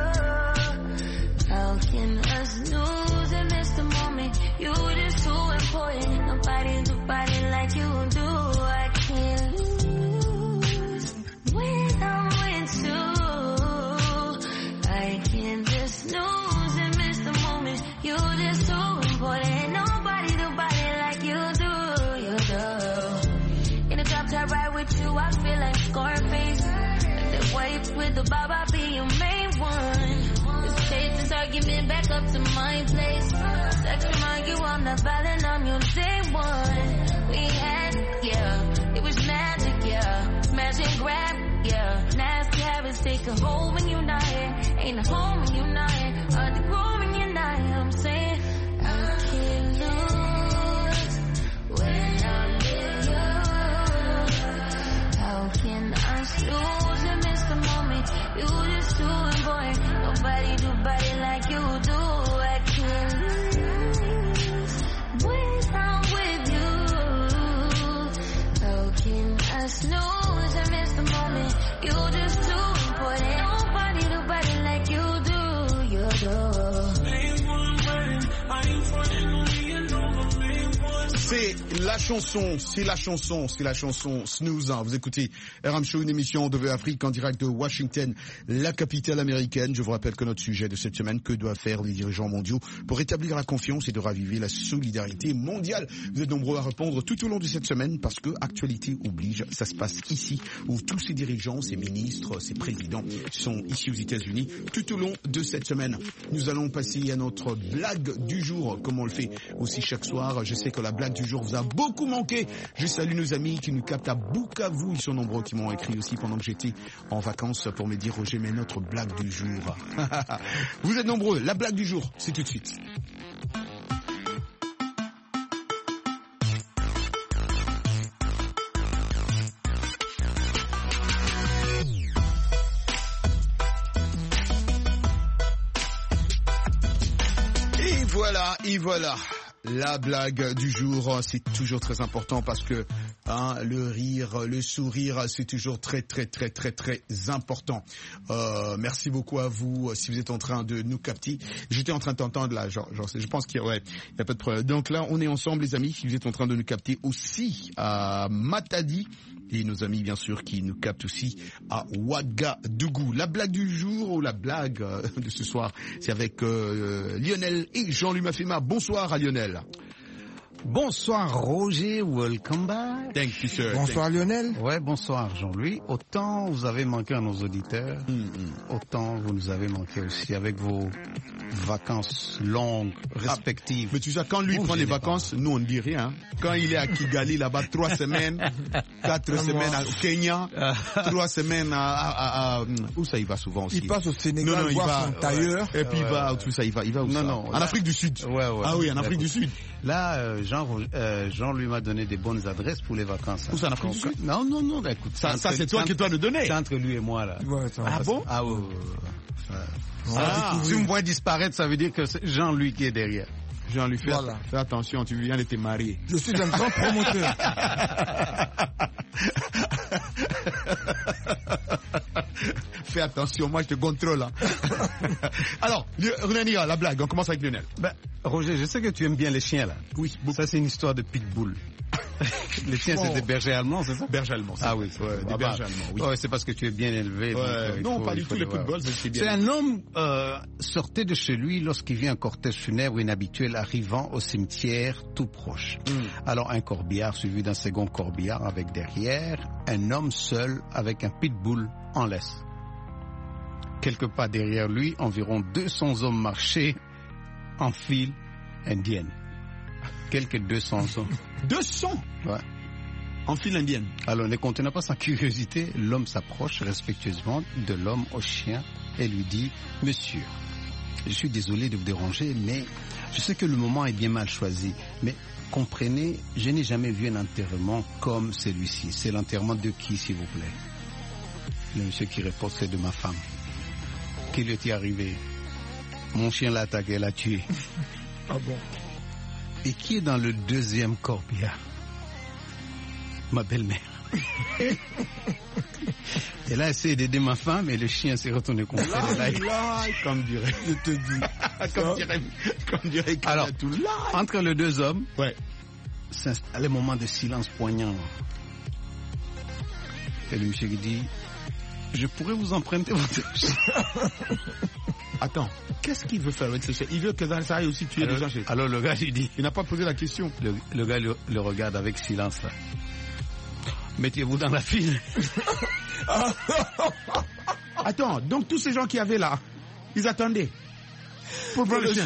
How can us lose and miss the moment? You just too important. Nobody do body like you do. I can't lose when I'm with you. I can't just lose and miss the moment. You just too important. Nobody do body like you do. You do. In a drop top ride with you, I feel like Scarface. That wife with the bob, I be your main one. Take this argument back up to my place. Sex remind you I'm not violent, I'm your day one. We had, it was magic, Smash and grab, Nasty habits take a hold when you're not here. Ain't a home when you're not here. Hard to grow when you're not here. I'm saying I can't lose when I'm with you. How can I lose and miss the moment? You just too important. Nobody do body like you do. I can't lose when I'm with you. How can I snooze and miss the moment? You just too important. Nobody do body like you do. You do. C'est la chanson Snooze. Vous écoutez RM Show, une émission de VO Afrique en direct de Washington, la capitale américaine. Je vous rappelle que notre sujet de cette semaine, que doivent faire les dirigeants mondiaux pour rétablir la confiance et de raviver la solidarité mondiale. Vous êtes nombreux à répondre tout au long de cette semaine parce que actualité oblige, ça se passe ici où tous ces dirigeants, ces ministres, ces présidents sont ici aux États-Unis tout au long de cette semaine. Nous allons passer à notre blague du jour, comme on le fait aussi chaque soir. Je sais que la blague du jour vous a beaucoup manqué. Je salue nos amis qui nous captent à Bukavu. Ils sont nombreux qui m'ont écrit aussi pendant que j'étais en vacances pour me dire Roger, mais notre blague du jour. Vous êtes nombreux. La blague du jour, c'est tout de suite. Et voilà. La blague du jour, c'est toujours très important parce que le rire, le sourire, c'est toujours très important. Merci beaucoup à vous si vous êtes en train de nous capter. J'étais en train d'entendre là, je pense qu'il y a pas de problème. Donc là, on est ensemble les amis, si vous êtes en train de nous capter aussi à Matadi. Et nos amis, bien sûr, qui nous captent aussi à Ouagadougou. La blague du jour, ou la blague de ce soir, c'est avec Lionel et Jean-Louis Mafema. Bonsoir à Lionel. Bonsoir Roger, welcome back. Thank you, sir. Bonsoir Lionel. Ouais, bonsoir Jean-Louis. Autant vous avez manqué à nos auditeurs, autant vous nous avez manqué aussi avec vos vacances longues, respectives. Mais tu sais, quand lui prend les vacances, nous on ne dit rien. Quand il est à Kigali, là-bas, 3 semaines, 4 semaines au Kenya, 3 semaines où ça il va souvent aussi. Il passe au Sénégal, voir son tailleur. Et puis il va, tout ça, il va où ça? En Afrique du Sud. Ah oui, en Afrique du Sud. Là, Jean lui m'a donné des bonnes adresses pour les vacances. Où ça, en Afrique du Sud? Non, écoute. Ça c'est toi qui dois le donner. C'est entre lui et moi, là. Ah bon? Ah oui. Si vous me voyez disparaître, ça veut dire que c'est Jean-Louis qui est derrière. Jean-Louis, fais attention, tu viens de te marier. Je suis un grand promoteur. Fais attention, moi je te contrôle. Hein. Alors, Lionel, la blague, on commence avec Lionel. Roger, je sais que tu aimes bien les chiens là. Oui. Ça c'est une histoire de pitbull. Les chiens, c'est des bergers allemands, c'est ça? Bergers allemands. Ah oui, des bergers allemands, oui. Ouais, c'est parce que tu es bien élevé. Donc, non, pas du tout, les pitbulls, c'est bien. C'est un homme sortait de chez lui lorsqu'il vit un cortège funèbre inhabituel arrivant au cimetière tout proche. Alors, un corbillard suivi d'un second corbillard avec derrière un homme seul avec un pitbull en laisse. Quelque part derrière lui, environ 200 hommes marchaient en file indienne. Quelques 200 hommes. 200 Ouais. En file indienne. Alors, ne contenant pas sa curiosité, l'homme s'approche respectueusement de l'homme au chien et lui dit « Monsieur, je suis désolé de vous déranger, mais je sais que le moment est bien mal choisi. Mais comprenez, je n'ai jamais vu un enterrement comme celui-ci. C'est l'enterrement de qui, s'il vous plaît ?» Le monsieur qui répond « C'est de ma femme. » Qu'il lui est arrivé? Mon chien l'a attaqué, l'a tué. Ah bon? Et qui est dans le deuxième corbillard? Ma belle-mère. Elle a essayé d'aider ma femme et le chien s'est retourné contre elle. Comme dirait, je te dis. comme dirait alors, entre les deux hommes, s'installe un moment de silence poignant. Et le monsieur qui dit, je pourrais vous emprunter votre chien. Attends, qu'est-ce qu'il veut faire avec ce chien? Il veut que dans ça aille aussi tuer des gens chez lui. Alors le gars lui dit... Il n'a pas posé la question. Le gars le regarde avec silence. Là. Mettez-vous dans la file. Attends, donc tous ces gens qui avaient là, ils attendaient pour prendre le chien.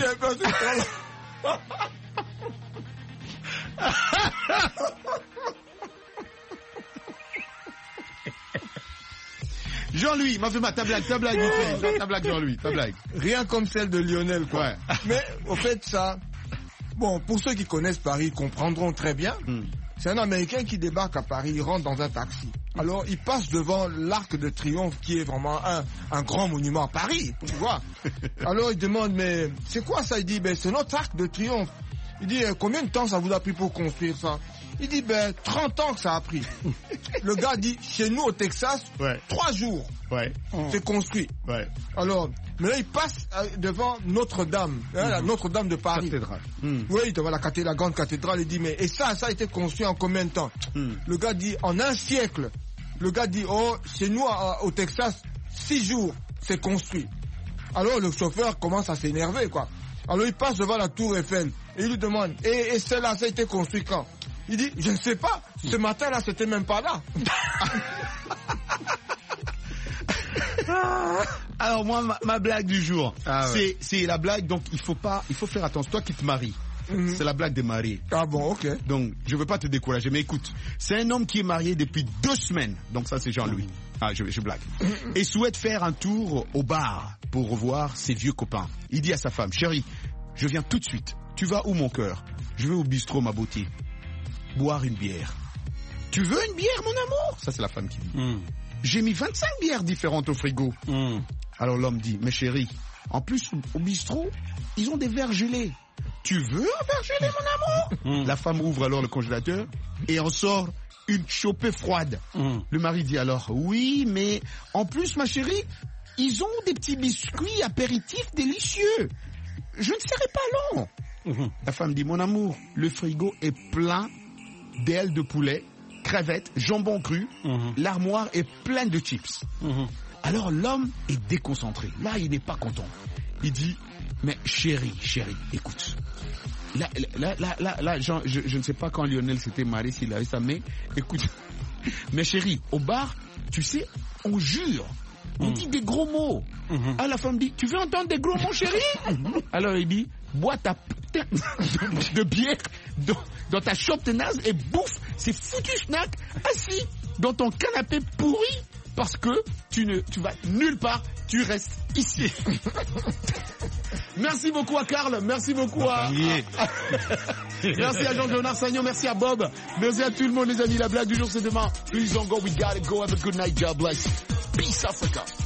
Jean-Louis, m'a fait ta blague, Jean-Louis, ta blague. Rien comme celle de Lionel, quoi. Ouais. Mais, au fait, ça, bon, pour ceux qui connaissent Paris, ils comprendront très bien. C'est un Américain qui débarque à Paris, il rentre dans un taxi. Alors, il passe devant l'Arc de Triomphe, qui est vraiment un grand monument à Paris, tu vois. Alors, il demande, mais c'est quoi ça? Il dit, ben, c'est notre Arc de Triomphe. Il dit, combien de temps ça vous a pris pour construire ça? Il dit, 30 ans que ça a pris. Le gars dit, chez nous au Texas, 3 jours. C'est construit. Alors, mais là, il passe devant Notre-Dame, la Notre-Dame de Paris. Cathédrale. Oui, devant la grande cathédrale. Il dit, mais et ça a été construit en combien de temps? Le gars dit, en 1 siècle. Le gars dit, oh, chez nous au Texas, 6 jours, c'est construit. Alors, le chauffeur commence à s'énerver, quoi. Alors, il passe devant la tour Eiffel et il lui demande, et celle-là, ça a été construit quand? Il dit, je ne sais pas, ce matin-là, c'était même pas là. Alors moi, ma blague du jour, c'est la blague, donc il faut faire attention, toi qui te maries. C'est la blague des mariés. Ah bon, ok. Donc, je veux pas te décourager, mais écoute, c'est un homme qui est marié depuis 2 semaines, donc ça c'est Jean-Louis. Ah, je blague. Et souhaite faire un tour au bar pour revoir ses vieux copains. Il dit à sa femme, chérie, je viens tout de suite. Tu vas où mon cœur? Je vais au bistrot, ma beauté. Boire une bière. Tu veux une bière, mon amour? Ça, c'est la femme qui dit. J'ai mis 25 bières différentes au frigo. Alors l'homme dit, mais chérie, en plus, au bistrot, ils ont des verres gelés. Tu veux un verre gelé, mon amour? La femme ouvre alors le congélateur et en sort une chopée froide. Le mari dit alors, oui, mais en plus, ma chérie, ils ont des petits biscuits apéritifs délicieux. Je ne serai pas long. La femme dit, mon amour, le frigo est plein d'ailes de poulet, crevettes, jambon cru, l'armoire est pleine de chips. Alors l'homme est déconcentré. Là, il n'est pas content. Il dit, mais chérie, écoute, Là, Jean, je ne sais pas quand Lionel s'était marié, s'il avait ça, mais écoute, mais chérie, au bar, tu sais, on jure, on dit des gros mots. Ah, la femme dit, tu veux entendre des gros mots, chérie? Alors il dit, bois ta putain de bière dans ta chope tenace et bouffe ces foutus snacks assis dans ton canapé pourri parce que tu vas nulle part, tu restes ici. Merci beaucoup à Karl, merci beaucoup merci à Jean-Léonard Sagnon, merci à Bob, merci à tout le monde les amis, la blague du jour c'est demain. Please don't go, we gotta go, have a good night, God bless. Peace Africa.